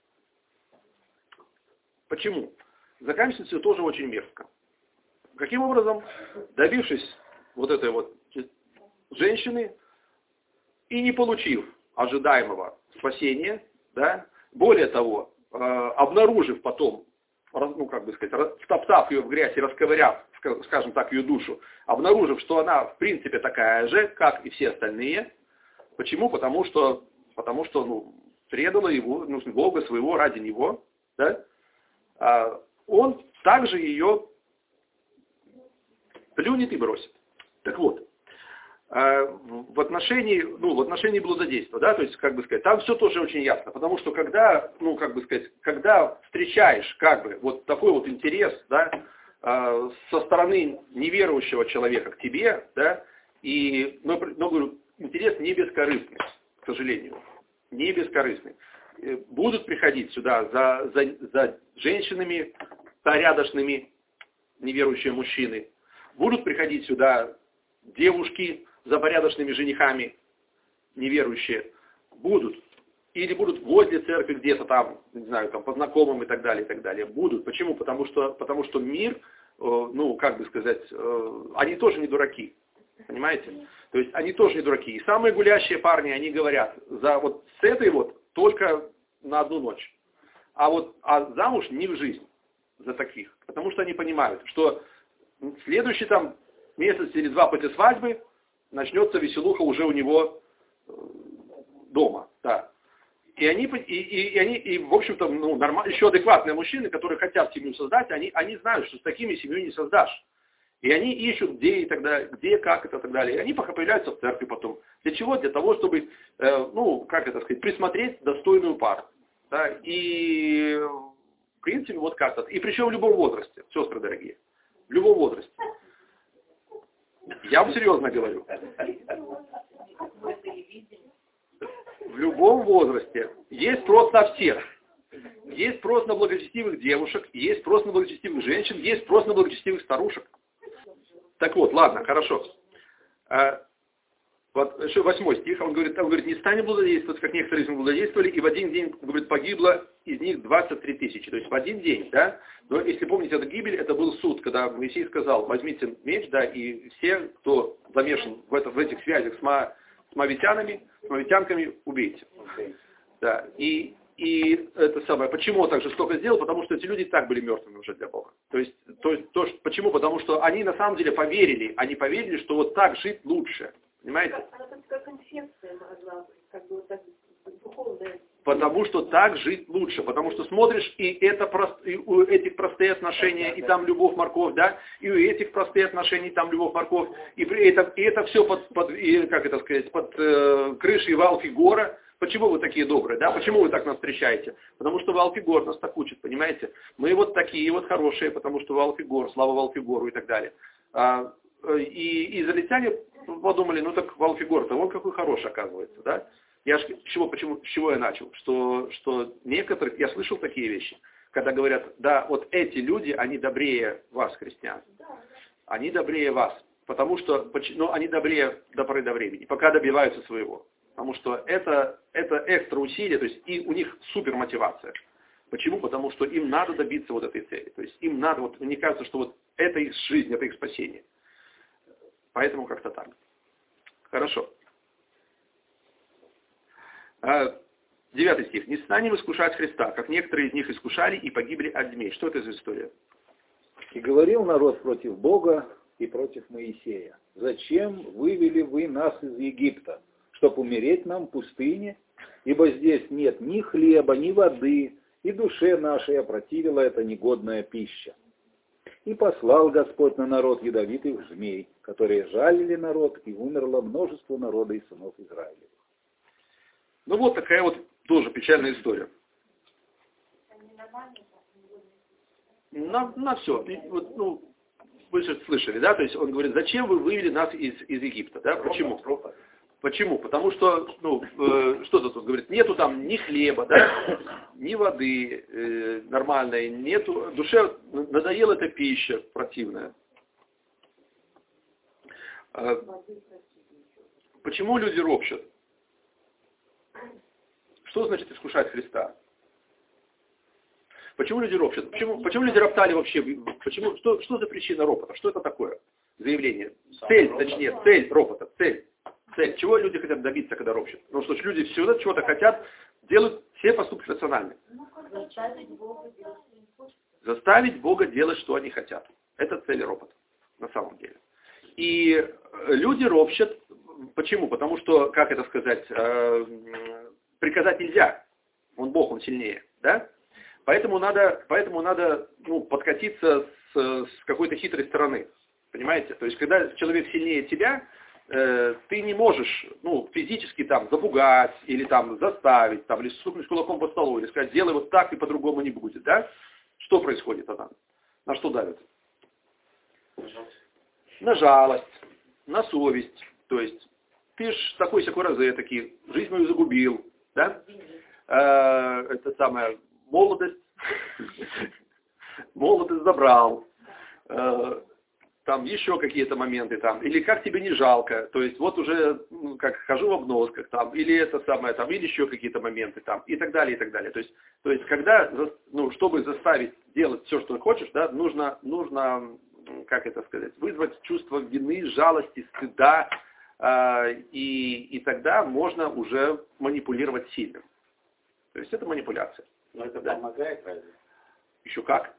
Почему? Заканчивается тоже очень мерзко. Каким образом, добившись вот этой вот женщины и не получив ожидаемого спасения, да, более того, э, обнаружив потом, ну, как бы сказать, втоптав ее в грязь и расковыряв, скажем так, ее душу, обнаружив, что она в принципе такая же, как и все остальные. Почему? Потому что, потому что, ну, предала его, ну, Бога своего ради него, да? А он также ее плюнет и бросит. Так вот, в отношении, ну, в отношении блудодейства, да, то есть, как бы сказать, там все тоже очень ясно, потому что когда, ну, как бы сказать, когда встречаешь, как бы, вот такой вот интерес, да, со стороны неверующего человека к тебе, да, и, но, но говорю, интерес не бескорыстный, к сожалению. Не бескорыстный. Будут приходить сюда за, за, за женщинами порядочными, неверующие мужчины. Будут приходить сюда девушки за порядочными женихами, неверующие. Будут. Или будут возле церкви где-то там, не знаю, там по знакомым и так далее, и так далее. Будут. Почему? Потому что, потому что мир, э, ну, как бы сказать, э, они тоже не дураки. Понимаете? То есть они тоже не дураки. И самые гулящие парни, они говорят, за вот с этой вот только на одну ночь. А вот а замуж не в жизнь за таких. Потому что они понимают, что следующий там месяц или два после свадьбы начнется веселуха уже у него дома. Да. И они, и, и, и они, и, в общем-то, ну, нормально, еще адекватные мужчины, которые хотят семью создать, они, они знают, что с такими семью не создашь. И они ищут, где и так далее, где, как это и так далее. И они пока появляются в церкви потом. Для чего? Для того, чтобы, э, ну, как это сказать, присмотреть достойную пару. Да? И, в принципе, вот как-то. И причем в любом возрасте, сестры дорогие. В любом возрасте. Я вам серьезно говорю. В любом возрасте. Есть спрос на всех. Есть спрос на благочестивых девушек, есть спрос на благочестивых женщин, есть спрос на благочестивых старушек. Так вот, ладно, хорошо. А, вот еще восьмой стих, он говорит, он говорит, не станем блудодействовать, как некоторые из них блудодействовали, и в один день, говорит, погибло из них двадцать три тысячи. То есть в один день, да? Но если помните, эта гибель, это был суд, когда Моисей сказал, возьмите меч, да, и все, кто замешан в, это, в этих связях с, ма, с мавитянами, с мавитянками, убейте. Да, и, и это самое, почему он так жестоко сделал? Потому что эти люди и так были мертвыми уже для Бога. То есть, то, то, почему? Потому что они на самом деле поверили, они поверили, что вот так жить лучше. Понимаете? Это как инфекция могла быть, как бы вот так духовная. Потому что так жить лучше. Потому что смотришь, и, это прост, и у этих простые отношения, и там любовь, морковь, да, и у этих простые отношения, и там любовь, морковь, и, при этом, и это все под, под и, как это сказать, под э, крышей Валфигора. Почему вы такие добрые, да? Почему вы так нас встречаете? Потому что Валфигор нас так учит, понимаете? Мы вот такие вот хорошие, потому что Валфигор, слава Валфигору и так далее. А, и израильтяне подумали, ну так Валфигор-то, он какой хороший оказывается, да? Я ж, чего, почему, с чего я начал? Что, что некоторых, я слышал такие вещи, когда говорят, да, вот эти люди, они добрее вас, христиан. Они добрее вас, потому что, ну, они добрее до поры до времени, пока добиваются своего. Потому что это, это экстра усилия, то есть и у них супер мотивация. Почему? Потому что им надо добиться вот этой цели. То есть им надо, вот мне кажется, что вот это их жизнь, это их спасение. Поэтому как-то так. Хорошо. Девятый стих. «Не станем искушать Христа, как некоторые из них искушали и погибли от змей». Что это за история? «И говорил народ против Бога и против Моисея: зачем вывели вы нас из Египта, чтоб умереть нам в пустыне? Ибо здесь нет ни хлеба, ни воды, и душе нашей опротивила эта негодная пища. И послал Господь на народ ядовитых змей, которые жалили народ, и умерло множество народа и сынов Израилевых». Ну вот такая вот тоже печальная история. На, на все. Вот, ну, вы же слышали, да? То есть он говорит, зачем вы вывели нас из, из Египта, да? Почему? Почему? Потому что, ну, э, что тут говорит, нету там ни хлеба, да, ни воды э, нормальной, нету, душе надоела эта пища противная. Э, почему люди ропщат? Что значит искушать Христа? Почему люди ропщат? Почему, почему люди роптали вообще? Почему, что, что за причина ропота? Что это такое? Заявление. Цель, точнее, цель ропота, цель. Цель. Чего люди хотят добиться, когда ропщат? Ну что ж, люди всегда чего-то хотят, делают все поступки рациональны. Заставить Бога делать, что они хотят. Это цель ропота, на самом деле. И люди ропщат. Почему? Потому что, как это сказать, э, приказать нельзя. Он Бог, он сильнее. Да? Поэтому надо, поэтому надо ну, подкатиться с, с какой-то хитрой стороны. Понимаете? То есть, когда человек сильнее тебя, э, ты не можешь ну, физически там запугать, или там заставить, там, или стукнуть кулаком по столу, или сказать, делай вот так и по-другому не будет. Да? Что происходит тогда? На что давят? На жалость, на совесть. То есть, ты ж такой-сякой разы-таки, жизнь мою загубил. Да? Э, это самое, молодость, молодость забрал. Э, там еще какие-то моменты там, или как тебе не жалко, то есть вот уже ну, как хожу в обносках там, или это самое там, или еще какие-то моменты там, и так далее, и так далее. То есть, то есть когда, ну, чтобы заставить делать все, что хочешь, да, нужно, нужно, как это сказать, вызвать чувство вины, жалости, стыда, э, и, и тогда можно уже манипулировать сильным. То есть это манипуляция. Но это да. Помогает разве? Еще как?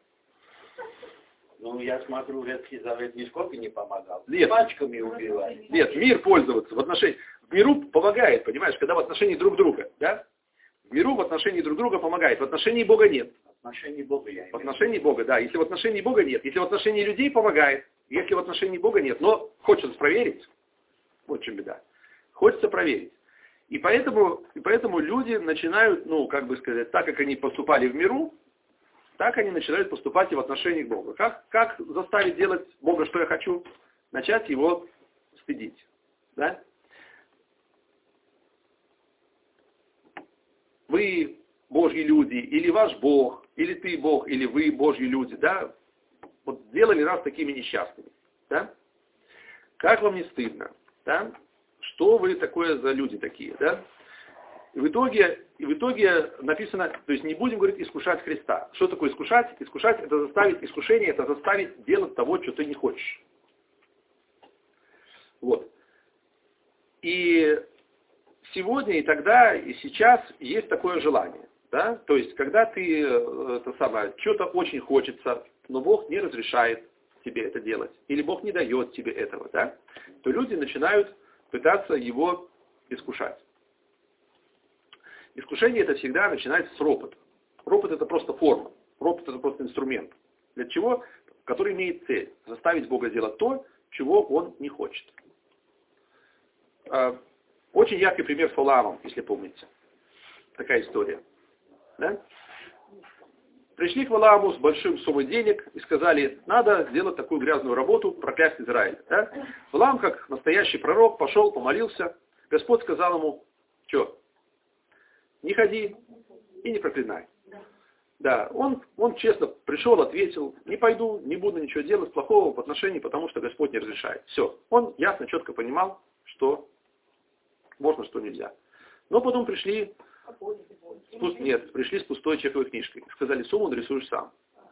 Ну, я смотрю, Ветхий Завет нисколько не помогал. Нет. Пачками убивали. Нет, мир пользоваться в отношении... В миру помогает, понимаешь, когда в отношении друг друга, да? В миру в отношении друг друга помогает, в отношении Бога нет. В отношении Бога я имею. В отношении Бога, да. Если в отношении Бога нет, если в отношении людей помогает, если в отношении Бога нет. Но хочется проверить, вот в чем беда. Хочется проверить. И поэтому, и поэтому люди начинают, ну, как бы сказать, так как они поступали в миру, так они начинают поступать и в отношении к Богу. Как, как заставить делать Бога, что я хочу? Начать его стыдить. Да? Вы Божьи люди, или ваш Бог, или ты Бог, или вы Божьи люди, да, вот сделали нас такими несчастными, да? Как вам не стыдно, да? Что вы такое за люди такие, да? И в итоге, и в итоге написано, то есть не будем говорить искушать Христа. Что такое искушать? Искушать это заставить, искушение это заставить делать того, что ты не хочешь. Вот. И сегодня, и тогда, и сейчас есть такое желание. Да? То есть, когда ты, это самое, что-то очень хочется, но Бог не разрешает тебе это делать, или Бог не дает тебе этого, да? То люди начинают пытаться его искушать. Искушение это всегда начинается с ропота. Ропот это просто форма, ропот это просто инструмент. Для чего? Который имеет цель заставить Бога делать то, чего Он не хочет. Очень яркий пример с Валаамом, если помните. Такая история. Да? Пришли к Валааму с большим суммой денег и сказали, надо сделать такую грязную работу, проклясть Израиль. Да? Валаам, как настоящий пророк, пошел, помолился. Господь сказал ему, что, не ходи и не проклинай. Да, он, он честно пришел, ответил, не пойду, не буду ничего делать плохого в отношении, потому что Господь не разрешает. Все. Он ясно, четко понимал, что можно, что нельзя. Но потом пришли... Спу... Нет, пришли с пустой чековой книжкой. Сказали, сумму нарисуешь сам.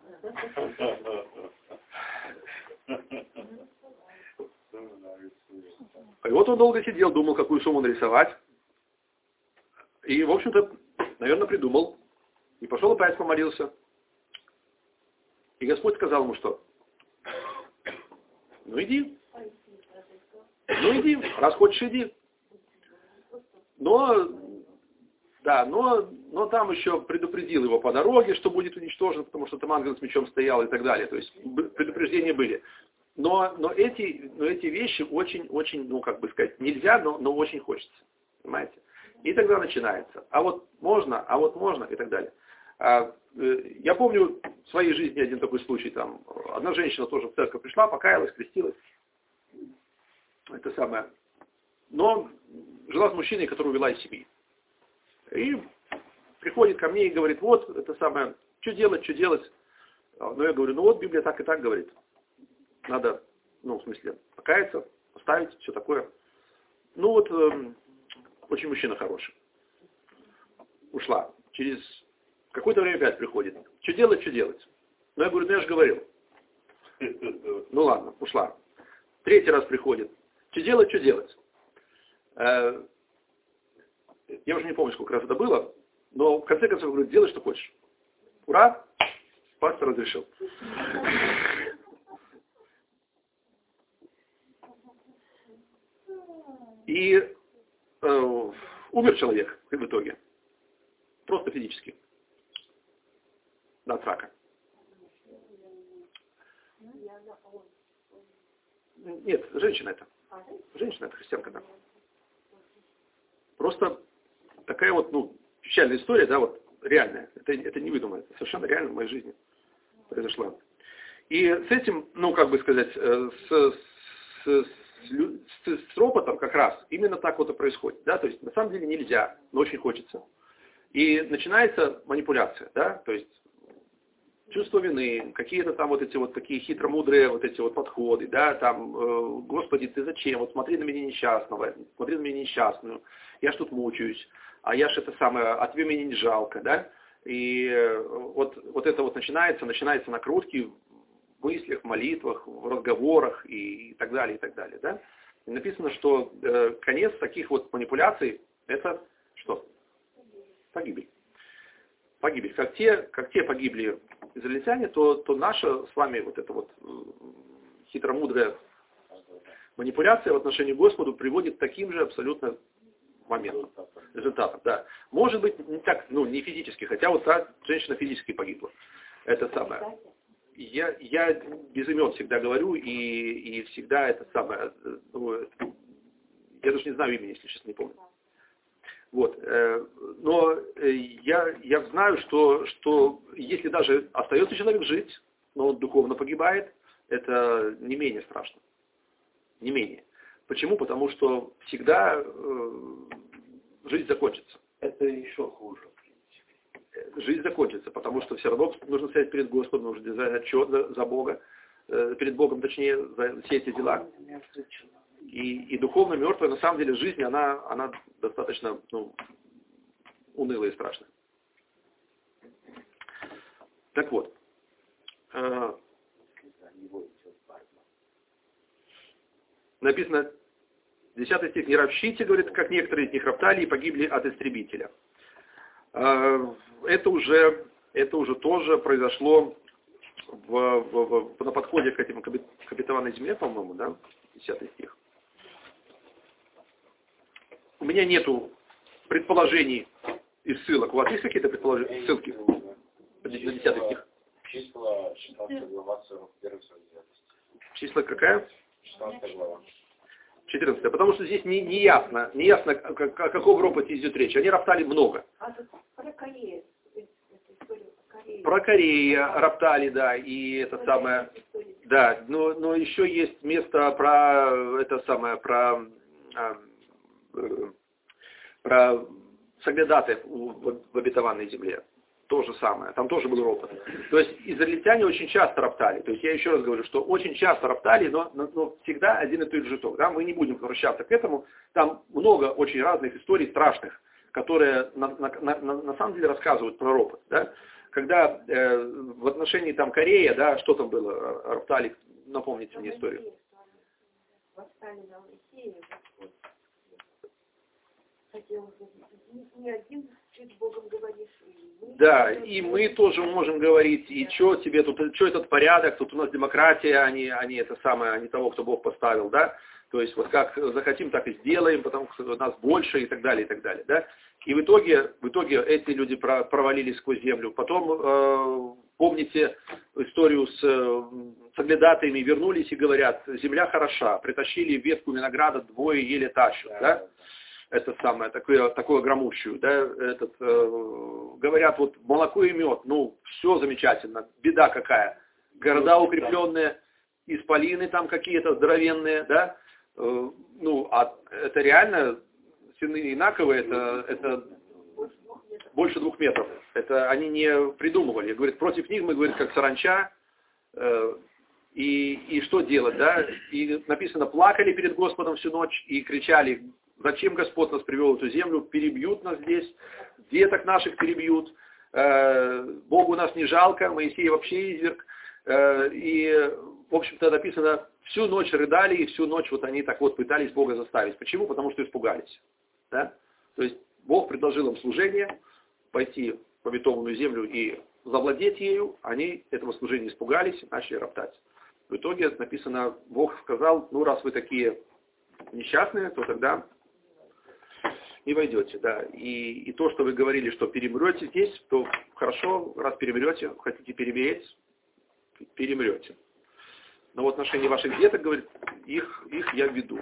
И вот он долго сидел, думал, какую сумму нарисовать. И, в общем-то, наверное, придумал. И пошел опять помолился. И Господь сказал ему, что? Ну иди. Ну иди, раз хочешь, иди. Но... Да, но, но там еще предупредил его по дороге, что будет уничтожен, потому что там ангел с мечом стоял и так далее. То есть предупреждения были. Но, но, эти, но эти вещи очень-очень, ну как бы сказать, нельзя, но, но очень хочется. Понимаете? И тогда начинается. А вот можно, а вот можно и так далее. А, э, я помню в своей жизни один такой случай. Там, одна женщина тоже в церковь пришла, покаялась, крестилась. Это самое. Но жила с мужчиной, который увела из семьи. И приходит ко мне и говорит, вот, это самое, что делать, что делать. Но я говорю, ну вот, Библия так и так говорит. Надо, ну, в смысле, покаяться, оставить, все такое. Ну вот, э, очень мужчина хороший. Ушла. Через какое-то время опять приходит. Что делать, что делать? Ну я говорю, ну я же говорил. Ну ладно, ушла. Третий раз приходит. Что делать, что делать? Э, Я уже не помню, сколько раз это было, но в конце концов говорю, делай, что хочешь. Ура! Пастор разрешил. И э, умер человек в итоге. Просто физически. Да, от рака. Нет, женщина это. Женщина это, христианка, да. Просто такая вот, ну, печальная история, да, вот, реальная. Это, это не выдумано, это совершенно реально в моей жизни произошла. И с этим, ну, как бы сказать, с, с, с, с, с ропотом как раз именно так вот и происходит, да, то есть на самом деле нельзя, но очень хочется. И начинается манипуляция, да, то есть чувство вины, какие-то там вот эти вот такие хитромудрые вот эти вот подходы, да, там, э, Господи, ты зачем, вот смотри на меня несчастного, смотри на меня несчастную, я ж тут мучаюсь, а я ж это самое, а тебе меня не жалко, да, и э, вот, вот это вот начинается, начинается накрутки в мыслях, в молитвах, в разговорах и, и так далее, и так далее, да. И написано, что э, конец таких вот манипуляций, это что? Погибель. Погибель. Как те, как те погибли израильтяне, то, то наша с вами вот эта вот хитромудрая манипуляция в отношении Господу приводит к таким же абсолютно моментам, результатам. Да. Может быть, не так, ну, не физически, хотя вот та женщина физически погибла. Это самое. Я, я без имен всегда говорю, и, и всегда это самое, ну, я даже не знаю имени, если честно, не помню. Вот. Но я, я знаю, что, что если даже остается человек жить, но он духовно погибает, это не менее страшно. Не менее. Почему? Потому что всегда э, жизнь закончится. Это еще хуже. жизнь закончится, потому что все равно нужно стоять перед Господом, нужно держать отчет за, за Бога, э, перед Богом, точнее, за все эти дела. И, и духовно мертвая, на самом деле, жизнь, она, она достаточно ну, унылая и страшная. Так вот. Э, написано, десятый стих, «Не ропщите, говорит, как некоторые из них роптали и погибли от истребителя». Это уже, это уже тоже произошло в, в, в, на подходе к этим к обетованной земле, по-моему, да, десятый стих. У меня нету предположений и ссылок. У вас есть какие-то предположения, ссылки на десятый стих? Числа шестнадцатая глава, сорок первый сорок девятый. Числа какая? шестнадцатая глава. четырнадцатая. Потому что здесь не, не ясно, не ясно, о, о каком ропоте идет речь. Они роптали много. А тут про Корею. Про Корею роптали, да, и это самое, да, но, но еще есть место про это самое, про, про соглядатаев в, в обетованной земле. То же самое, там тоже был ропот. То есть израильтяне очень часто роптали. То есть я еще раз говорю, что очень часто роптали, но, но, но всегда один и тот же итог. Да? Мы не будем возвращаться к этому. Там много очень разных историй страшных, которые на, на, на, на самом деле рассказывают про ропот. Да? Когда э, в отношении там Корея, да, что там было, роптали, напомните мне историю. Не один перед Богом говоришь. Да, и мы тоже можем говорить, и что тебе тут, что этот порядок, тут у нас демократия, а не, а не это самое, а не того, кто Бог поставил, да. То есть вот как захотим, так и сделаем, потому что нас больше и так далее, и так далее, да. И в итоге, в итоге эти люди провалились сквозь землю. Потом, э, помните историю с э, соглядатаями, вернулись и говорят, земля хороша, притащили ветку винограда, двое еле тащат, да. Это самое, такое, такое громущую, да, этот, э, говорят, вот молоко и мед, ну, все замечательно, беда какая, города укрепленные, исполины там какие-то здоровенные, да, э, ну, а это реально, стены инаковые, это, это больше двух метров, это они не придумывали, говорит, против них мы, говорит, как саранча, э, и, и что делать, да, и написано, плакали перед Господом всю ночь и кричали, зачем Господь нас привел в эту землю, перебьют нас здесь, деток наших перебьют, э, Богу нас не жалко, Моисей вообще изверг. Э, и, в общем-то, написано, всю ночь рыдали, и всю ночь вот они так вот пытались Бога заставить. Почему? Потому что испугались. Да? То есть Бог предложил им служение, пойти в обетованную землю и завладеть ею, они этого служения испугались и начали роптать. В итоге написано, Бог сказал, ну раз вы такие несчастные, то тогда не войдете, да. И, и то, что вы говорили, что перемрете здесь, то хорошо, раз перемрете, хотите перемереть, перемрете. Но в отношении ваших деток, говорит, их, их я веду.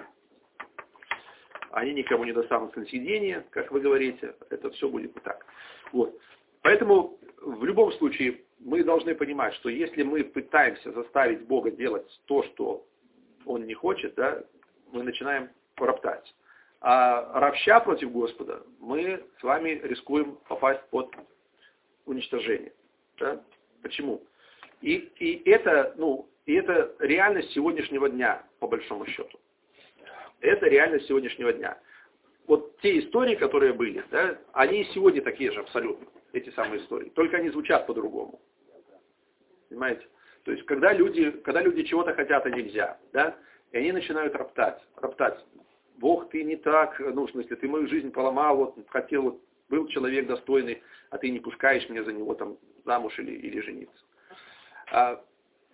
Они никому не достанут на съедение, как вы говорите, это все будет не так. Вот. Поэтому в любом случае мы должны понимать, что если мы пытаемся заставить Бога делать то, что Он не хочет, да, мы начинаем роптать. А ропща против Господа, мы с вами рискуем попасть под уничтожение. Да? Почему? И, и, это, ну, и это реальность сегодняшнего дня, по большому счету. Это реальность сегодняшнего дня. Вот те истории, которые были, да, они и сегодня такие же абсолютно, эти самые истории. Только они звучат по-другому. Понимаете? То есть, когда люди, когда люди чего-то хотят, а нельзя, да, и они начинают роптать, роптать. Бог, ты не так, ну, в смысле, ты мою жизнь поломал, вот, хотел, вот, был человек достойный, а ты не пускаешь меня за него там замуж или, или жениться. А,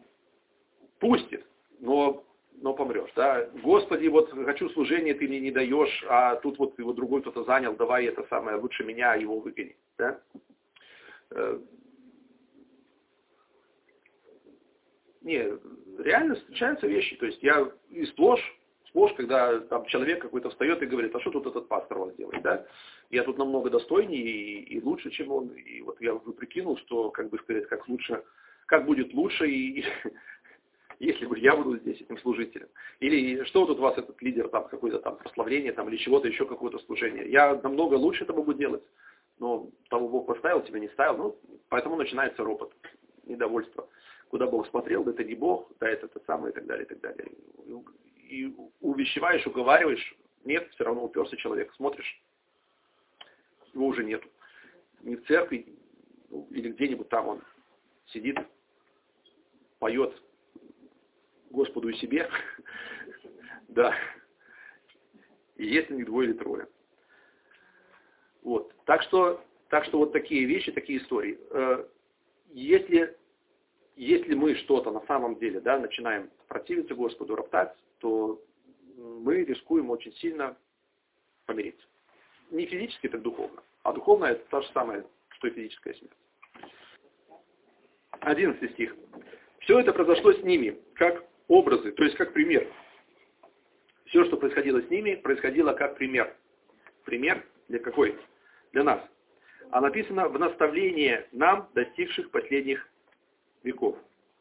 пустит, но, но помрешь, да. Господи, вот хочу служение, ты мне не даешь, а тут вот его другой кто-то занял, давай это самое, лучше меня его выгони, да. Не, реально встречаются вещи, то есть я и сплошь, сплошь, когда там человек какой-то встает и говорит, а что тут этот пастор у вас делает, да? Я тут намного достойнее и, и лучше, чем он, и вот я прикинул, что, как бы сказать, как лучше, как будет лучше, и, и если бы я буду здесь этим служителем. Или что тут у вас этот лидер, там, какое-то там прославление, там, или чего-то еще, какое-то служение. Я намного лучше это могу делать. но того Бог поставил, тебя не ставил, ну, поэтому начинается ропот, недовольство. Куда Бог смотрел, да это не Бог, да это то самое, и так далее, и так далее. И увещеваешь, уговариваешь, нет, все равно уперся человек, смотришь, его уже нету. Не в церкви, ну, или где-нибудь там он сидит, поет Господу и себе, да, и есть у них двое или трое. Вот. Так что, так что вот такие вещи, такие истории. Если, если мы что-то на самом деле, да, начинаем противиться Господу, роптать, то мы рискуем очень сильно помириться. Не физически, так духовно. А духовно это то же самое, что и физическая смерть. Одиннадцатый стих. Все это произошло с ними, как образы, то есть как пример. Все, что происходило с ними, происходило как пример. Пример для какой? Для нас. А написано в наставлении нам, достигших последних веков.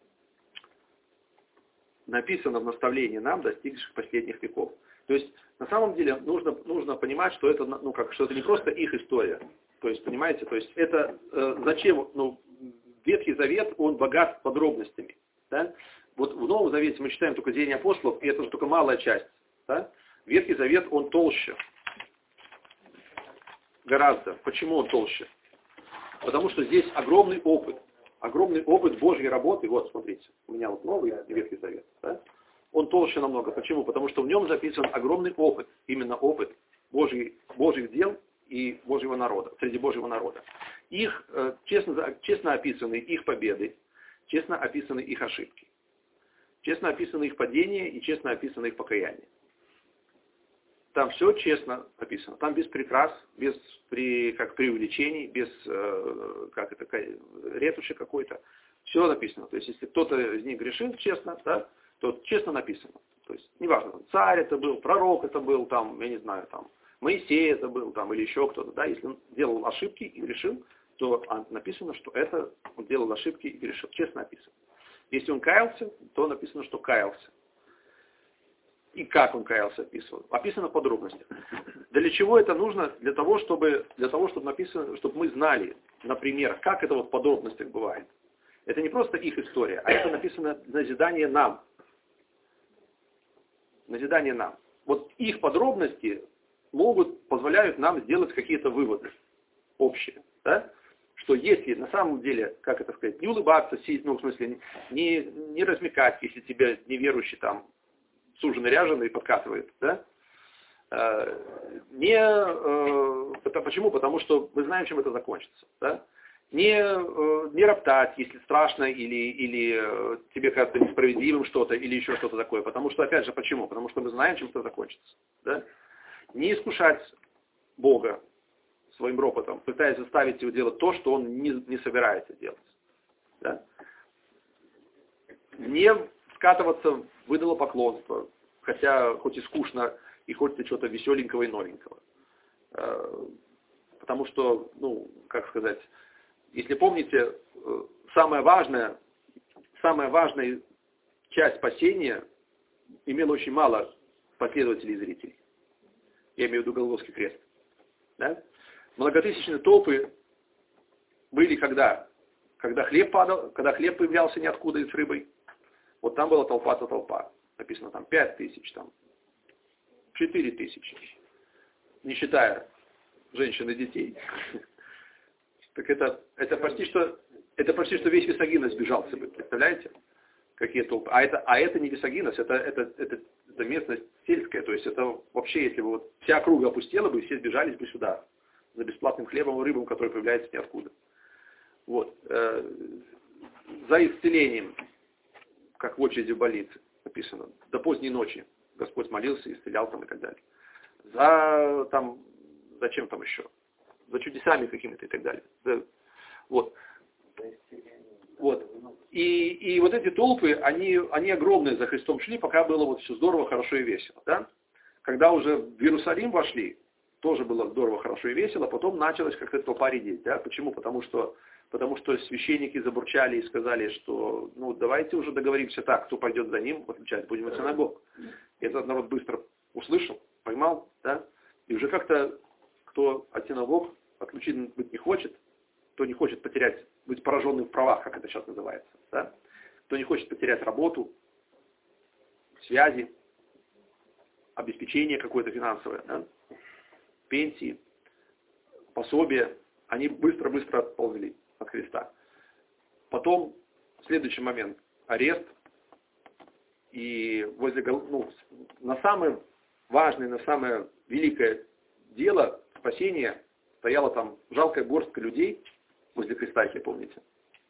Написано в наставлении нам, достигших последних веков. То есть, на самом деле, нужно, нужно понимать, что это, ну, как, что это не просто их история. То есть, понимаете, то есть, это э, зачем, ну, Ветхий Завет, он богат подробностями. Да? Вот в Новом Завете мы читаем только Деяния апостолов, и это только малая часть. Да? Ветхий Завет, он толще. Гораздо. Почему он толще? Потому что здесь огромный опыт. Огромный опыт Божьей работы. Вот, смотрите, у меня вот новый Ветхий Завет. Да? Он толще намного. Почему? Потому что в нем записан огромный опыт. Именно опыт Божьих, Божьих дел и Божьего народа, среди Божьего народа. Их, э, честно, честно описаны их победы, честно описаны их ошибки. Честно описаны их падения и честно описано их покаяние. Там все честно описано. Там без прикрас, без при, как преувеличений, без э, как это, ретуши какой-то. Все написано. То есть, если кто-то из них грешил честно, да, то честно написано. То есть, неважно, там, царь это был, пророк это был, там, я не знаю, там, Моисей это был, там, или еще кто-то. Да, если он делал ошибки и грешил, то написано, что это он делал ошибки и грешил. Честно описано. Если он каялся, то написано, что каялся. И как он каялся, описывал. Описано в подробностях. Для чего это нужно? Для того, чтобы, для того, чтобы, написано, чтобы мы знали, например, как это вот в подробностях бывает. Это не просто их история, а это написано назидание нам. Назидание нам. Вот их подробности могут, позволяют нам сделать какие-то выводы общие. Да? Что если на самом деле, как это сказать, не улыбаться, ну, в смысле, не, не размекать, если тебя неверующий там суженый ряженый подкатывает, да? Э, не, э, это, почему? Потому что мы знаем, чем это закончится. Да? Не, э, не роптать, если страшно, или, или э, тебе кажется несправедливым что-то, или еще что-то такое. Потому что, опять же, почему? Потому что мы знаем, чем это закончится. Да? Не искушать Бога своим ропотом, пытаясь заставить его делать то, что он не, не собирается делать. Да? Не скатываться в идолопоклонство, хотя хоть и скучно, и хочется чего-то веселенького и новенького. Потому что, ну, как сказать, если помните, самая важная, самая важная часть спасения имела очень мало последователей и зрителей. Я имею в виду Голгофский крест. Да? Многотысячные толпы были когда? Когда хлеб падал, когда хлеб появлялся ниоткуда и с рыбой. Вот там была толпа-то толпа. Написано там пять тысяч, там четыре тысячи. Не считая женщин и детей. Так это, это почти что, это почти что весь Висагинос сбежался бы, представляете? Какие толпы. А это, а это не Висагинос, это, это, это, это местность сельская. То есть это вообще, если бы вот вся округа опустела бы, все сбежались бы сюда. За бесплатным хлебом и рыбом, который появляется ниоткуда. Вот. За исцелением, как в очереди в больнице написано, до поздней ночи Господь молился, исцелял там и так далее. За там, зачем там еще? За чудесами какими-то и так далее. За, вот. Вот. И, и вот эти толпы, они, они огромные за Христом шли, пока было вот все здорово, хорошо и весело. Да? Когда уже в Иерусалим вошли, тоже было здорово, хорошо и весело, потом началась как-то толпа редеть. Да? Почему? Потому что, потому что священники забурчали и сказали, что ну давайте уже договоримся так, кто пойдет за ним, отвечать будем от синагог. И этот народ быстро услышал, поймал, да? И уже как-то кто от синагог отключен быть не хочет, кто не хочет потерять, быть пораженным в правах, как это сейчас называется, да? Кто не хочет потерять работу, связи, обеспечение какое-то финансовое, да? Пенсии, пособия, они быстро-быстро отползли от Христа. Потом, следующий момент, арест. И возле, ну, на самое важное, на самое великое дело спасения стояла там жалкая горстка людей возле Христа, если помните,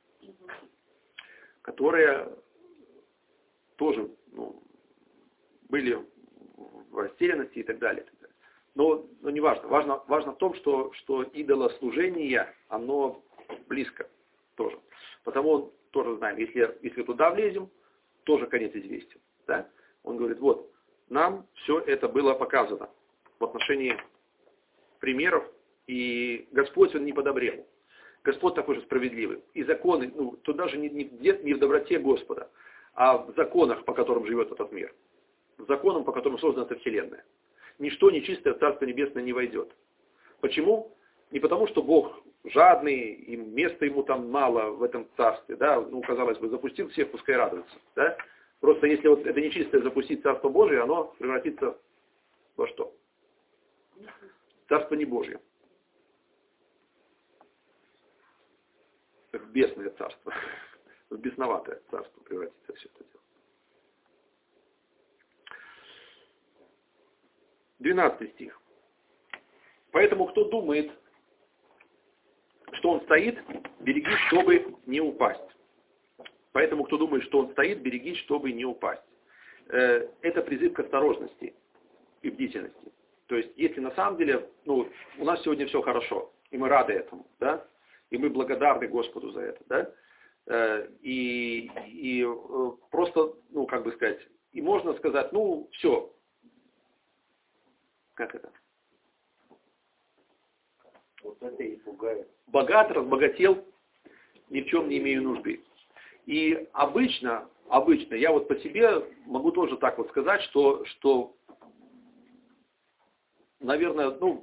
которые тоже, ну, были в растерянности и так далее. Но, но не важно. важно. Важно в том, что, что идолослужение, оно близко тоже. Потому тоже знаем, если, если туда влезем, тоже конец известен. Да? Он говорит, вот, нам все это было показано в отношении примеров, и Господь, Он не подобрел. Господь такой же справедливый. И законы, ну, тут даже не, не, не в доброте Господа, а в законах, по которым живет этот мир. В законам, по которым создана эта вселенная. Ничто нечистое в Царство Небесное не войдет. Почему? Не потому, что Бог жадный, и места ему там мало в этом царстве, да, ну, казалось бы, запустил всех, пускай радуются, да. Просто если вот это нечистое запустить Царство Божие, оно превратится во что? Царство не Божье. В бесное царство, в бесноватое царство превратится все это дело. двенадцатый стих. Поэтому, кто думает, что он стоит, берегись, чтобы не упасть. Поэтому, кто думает, что он стоит, берегись, чтобы не упасть. Это призыв к осторожности и бдительности. То есть, если на самом деле, ну, у нас сегодня все хорошо, и мы рады этому, да, и мы благодарны Господу за это, да, и, и просто, ну, как бы сказать, и можно сказать, ну, все, как это? Вот это и пугает. Богат, разбогател, ни в чем не имею нужды. И обычно, обычно, я вот по себе могу тоже так вот сказать, что, что наверное, ну,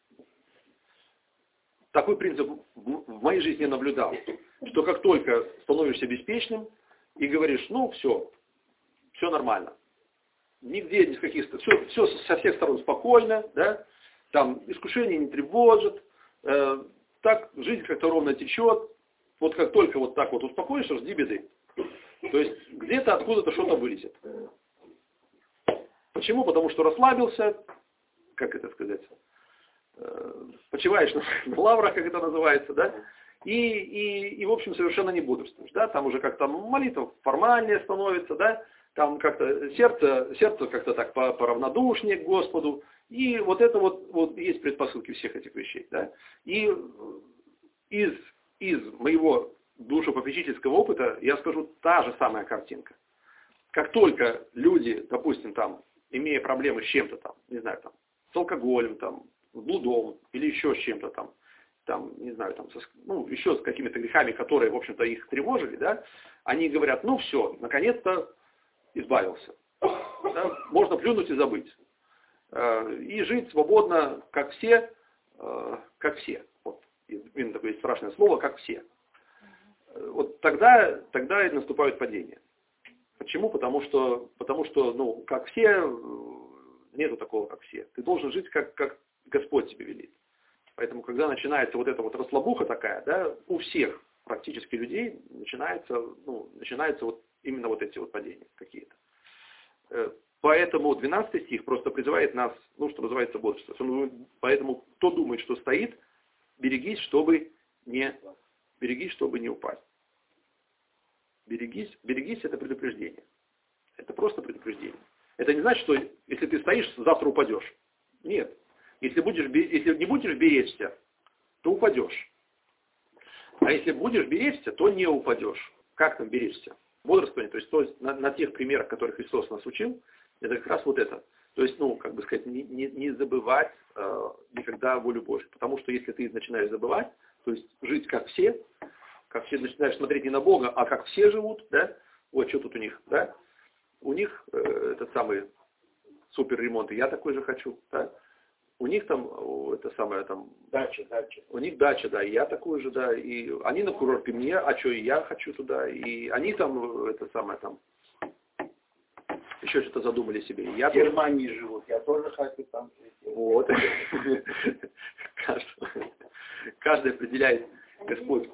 такой принцип в моей жизни наблюдал, что как только становишься беспечным и говоришь, ну, все, все нормально. Нигде, ни с каких, все, все со всех сторон спокойно, да, там искушение не тревожит, э, так жизнь как-то ровно течет. Вот как только вот так вот успокоишься, жди беды. То есть где-то откуда-то что-то вылезет. Почему? Потому что расслабился, как это сказать, э, почиваешь на, на лаврах, как это называется, да, и, и, и в общем совершенно не бодрствуешь, да, там уже как-то молитва формальнее становится, да, там как-то сердце, сердце как-то так поравнодушнее к Господу, и вот это вот, вот есть предпосылки всех этих вещей, да, и из, из моего душепопечительского опыта я скажу та же самая картинка. Как только люди, допустим, там, имея проблемы с чем-то там, не знаю, там, с алкоголем, там, с блудом или еще с чем-то там, там, не знаю, там, со, ну, еще с какими-то грехами, которые, в общем-то, их тревожили, да, они говорят, ну все, наконец-то избавился. Да, можно плюнуть и забыть. И жить свободно, как все, как все. Вот, именно такое есть страшное слово, как все. Вот тогда, тогда и наступают падения. Почему? Потому что, потому что, ну, как все, нету такого, как все. Ты должен жить, как, как Господь тебе велит. Поэтому, когда начинается вот эта вот расслабуха такая, да, у всех практически людей начинается, ну, начинается вот именно вот эти вот падения какие-то. Поэтому двенадцатый стих просто призывает нас, ну, что называется, бодрствовать. Поэтому, кто думает, что стоит, берегись, чтобы не, берегись, чтобы не упасть. Берегись, берегись, это предупреждение. Это просто предупреждение. Это не значит, что если ты стоишь, завтра упадешь. Нет. Если, будешь, если не будешь беречься, то упадешь. А если будешь беречься, то не упадешь. Как там беречься? Бодрствование, то есть, то есть на, на тех примерах, которых Христос нас учил, это как раз вот это. То есть, ну, как бы сказать, не, не, не забывать э, никогда волю Божью. Потому что если ты начинаешь забывать, то есть жить как все, как все начинаешь смотреть не на Бога, а как все живут, да, вот что тут у них, да, у них э, этот самый супер ремонт, и я такой же хочу, да, у них там, о, это самое там, Дача, дача. у них дача, да, и я такой же, да, и они на курорте мне, а что, и я хочу туда, и они там, это самое там, еще что-то задумали себе. И я В Германии тоже живут, я тоже хочу там жить. Вот. Каждый определяет Господь.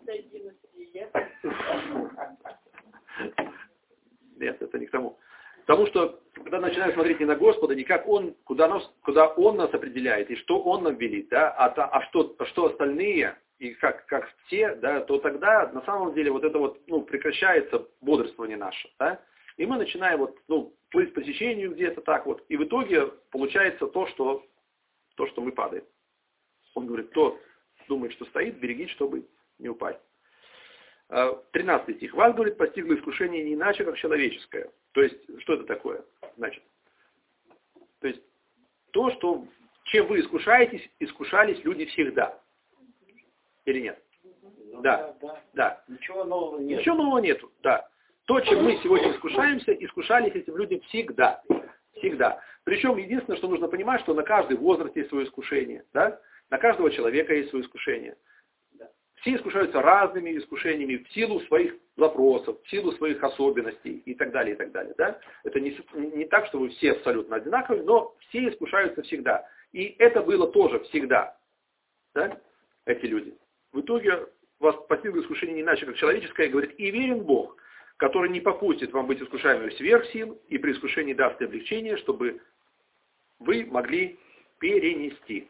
Нет, это не к тому. Потому что, когда начинаем смотреть не на Господа, не как Он, куда, нас, куда Он нас определяет, и что Он нам велит, да, а, та, а, что, а что остальные, и как, как все, да, то тогда на самом деле вот это вот, ну, прекращается бодрствование наше, да, и мы начинаем вот, ну, плыть по течению где-то так вот, и в итоге получается то, что, то, что мы падаем. Он говорит, кто думает, что стоит, берегите, чтобы не упасть. тринадцатый стих. Вас, говорит, постигло искушение не иначе, как человеческое. То есть, что это такое? Значит, то есть, то, что, чем вы искушаетесь, искушались люди всегда. Или нет? Ну, да. Да, да. Да. Ничего нового нет. Ничего нового нету. Да. То, чем мы сегодня искушаемся, искушались этим людям всегда. Всегда. Причем, единственное, что нужно понимать, что на каждый возраст есть свое искушение. Да? На каждого человека есть свое искушение. Все искушаются разными искушениями в силу своих запросов, в силу своих особенностей и так далее, и так далее. Да? Это не, не так, что вы все абсолютно одинаковые, но все искушаются всегда. И это было тоже всегда. Да? Эти люди. В итоге вас постигло искушение не иначе, как человеческое, говорит, и верен Бог, который не попустит вам быть искушаемым сверх сил, и при искушении даст облегчение, чтобы вы могли перенести.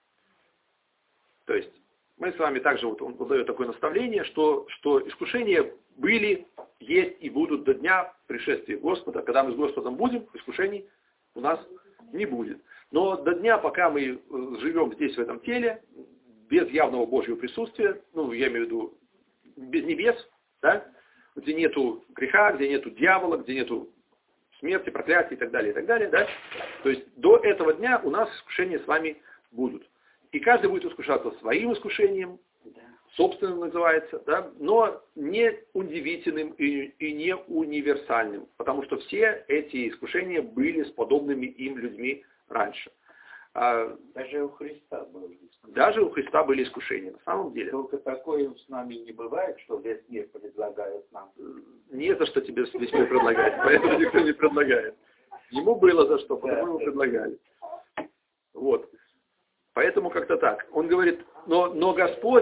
То есть, мы с вами также, вот он дает такое наставление, что, что искушения были, есть и будут до дня пришествия Господа. Когда мы с Господом будем, искушений у нас не будет. Но до дня, пока мы живем здесь, в этом теле, без явного Божьего присутствия, ну, я имею в виду, без небес, да, где нету греха, где нету дьявола, где нету смерти, проклятия и так далее, и так далее, да, то есть до этого дня у нас искушения с вами будут. И каждый будет искушаться своим искушением, собственным называется, да, но не удивительным и, и не универсальным, потому что все эти искушения были с подобными им людьми раньше. Даже у Христа было. Даже у Христа были искушения, на самом деле. Только такое с нами не бывает, что весь мир предлагает нам. Не за что тебе весь мир предлагать, поэтому никто не предлагает. Ему было за что, потому ему предлагали. Вот. Поэтому как-то так. Он говорит, но, но Господь,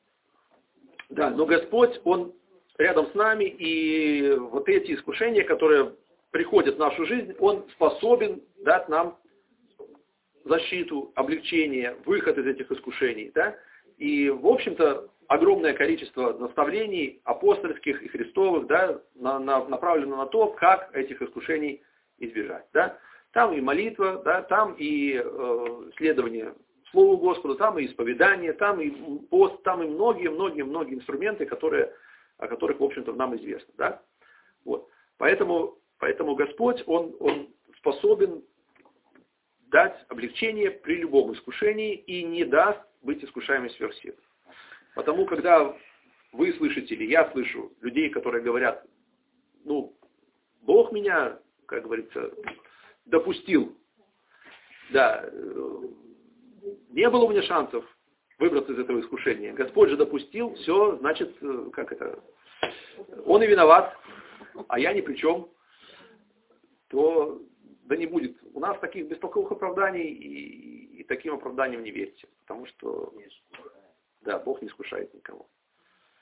да, но Господь, Он рядом с нами, и вот эти искушения, которые приходят в нашу жизнь, Он способен дать нам защиту, облегчение, выход из этих искушений. Да? И, в общем-то, огромное количество наставлений апостольских и христовых, да, на, на, направлено на то, как этих искушений избежать. Да? Там и молитва, да, там и э, следование Слову Господу, там и исповедание, там и пост, там и многие-многие-многие инструменты, которые, о которых, в общем-то, нам известно. Да? Вот. Поэтому, поэтому Господь, Он, Он способен дать облегчение при любом искушении и не даст быть искушаемым сверх сил. Потому, когда вы слышите, или я слышу людей, которые говорят, ну, Бог меня, как говорится, допустил, да, не было у меня шансов выбраться из этого искушения. Господь же допустил, все, значит, как это, Он и виноват, а я ни при чем, то да не будет. У нас таких бестолковых оправданий, и, и таким оправданиям не верьте, потому что, да, Бог не искушает никого.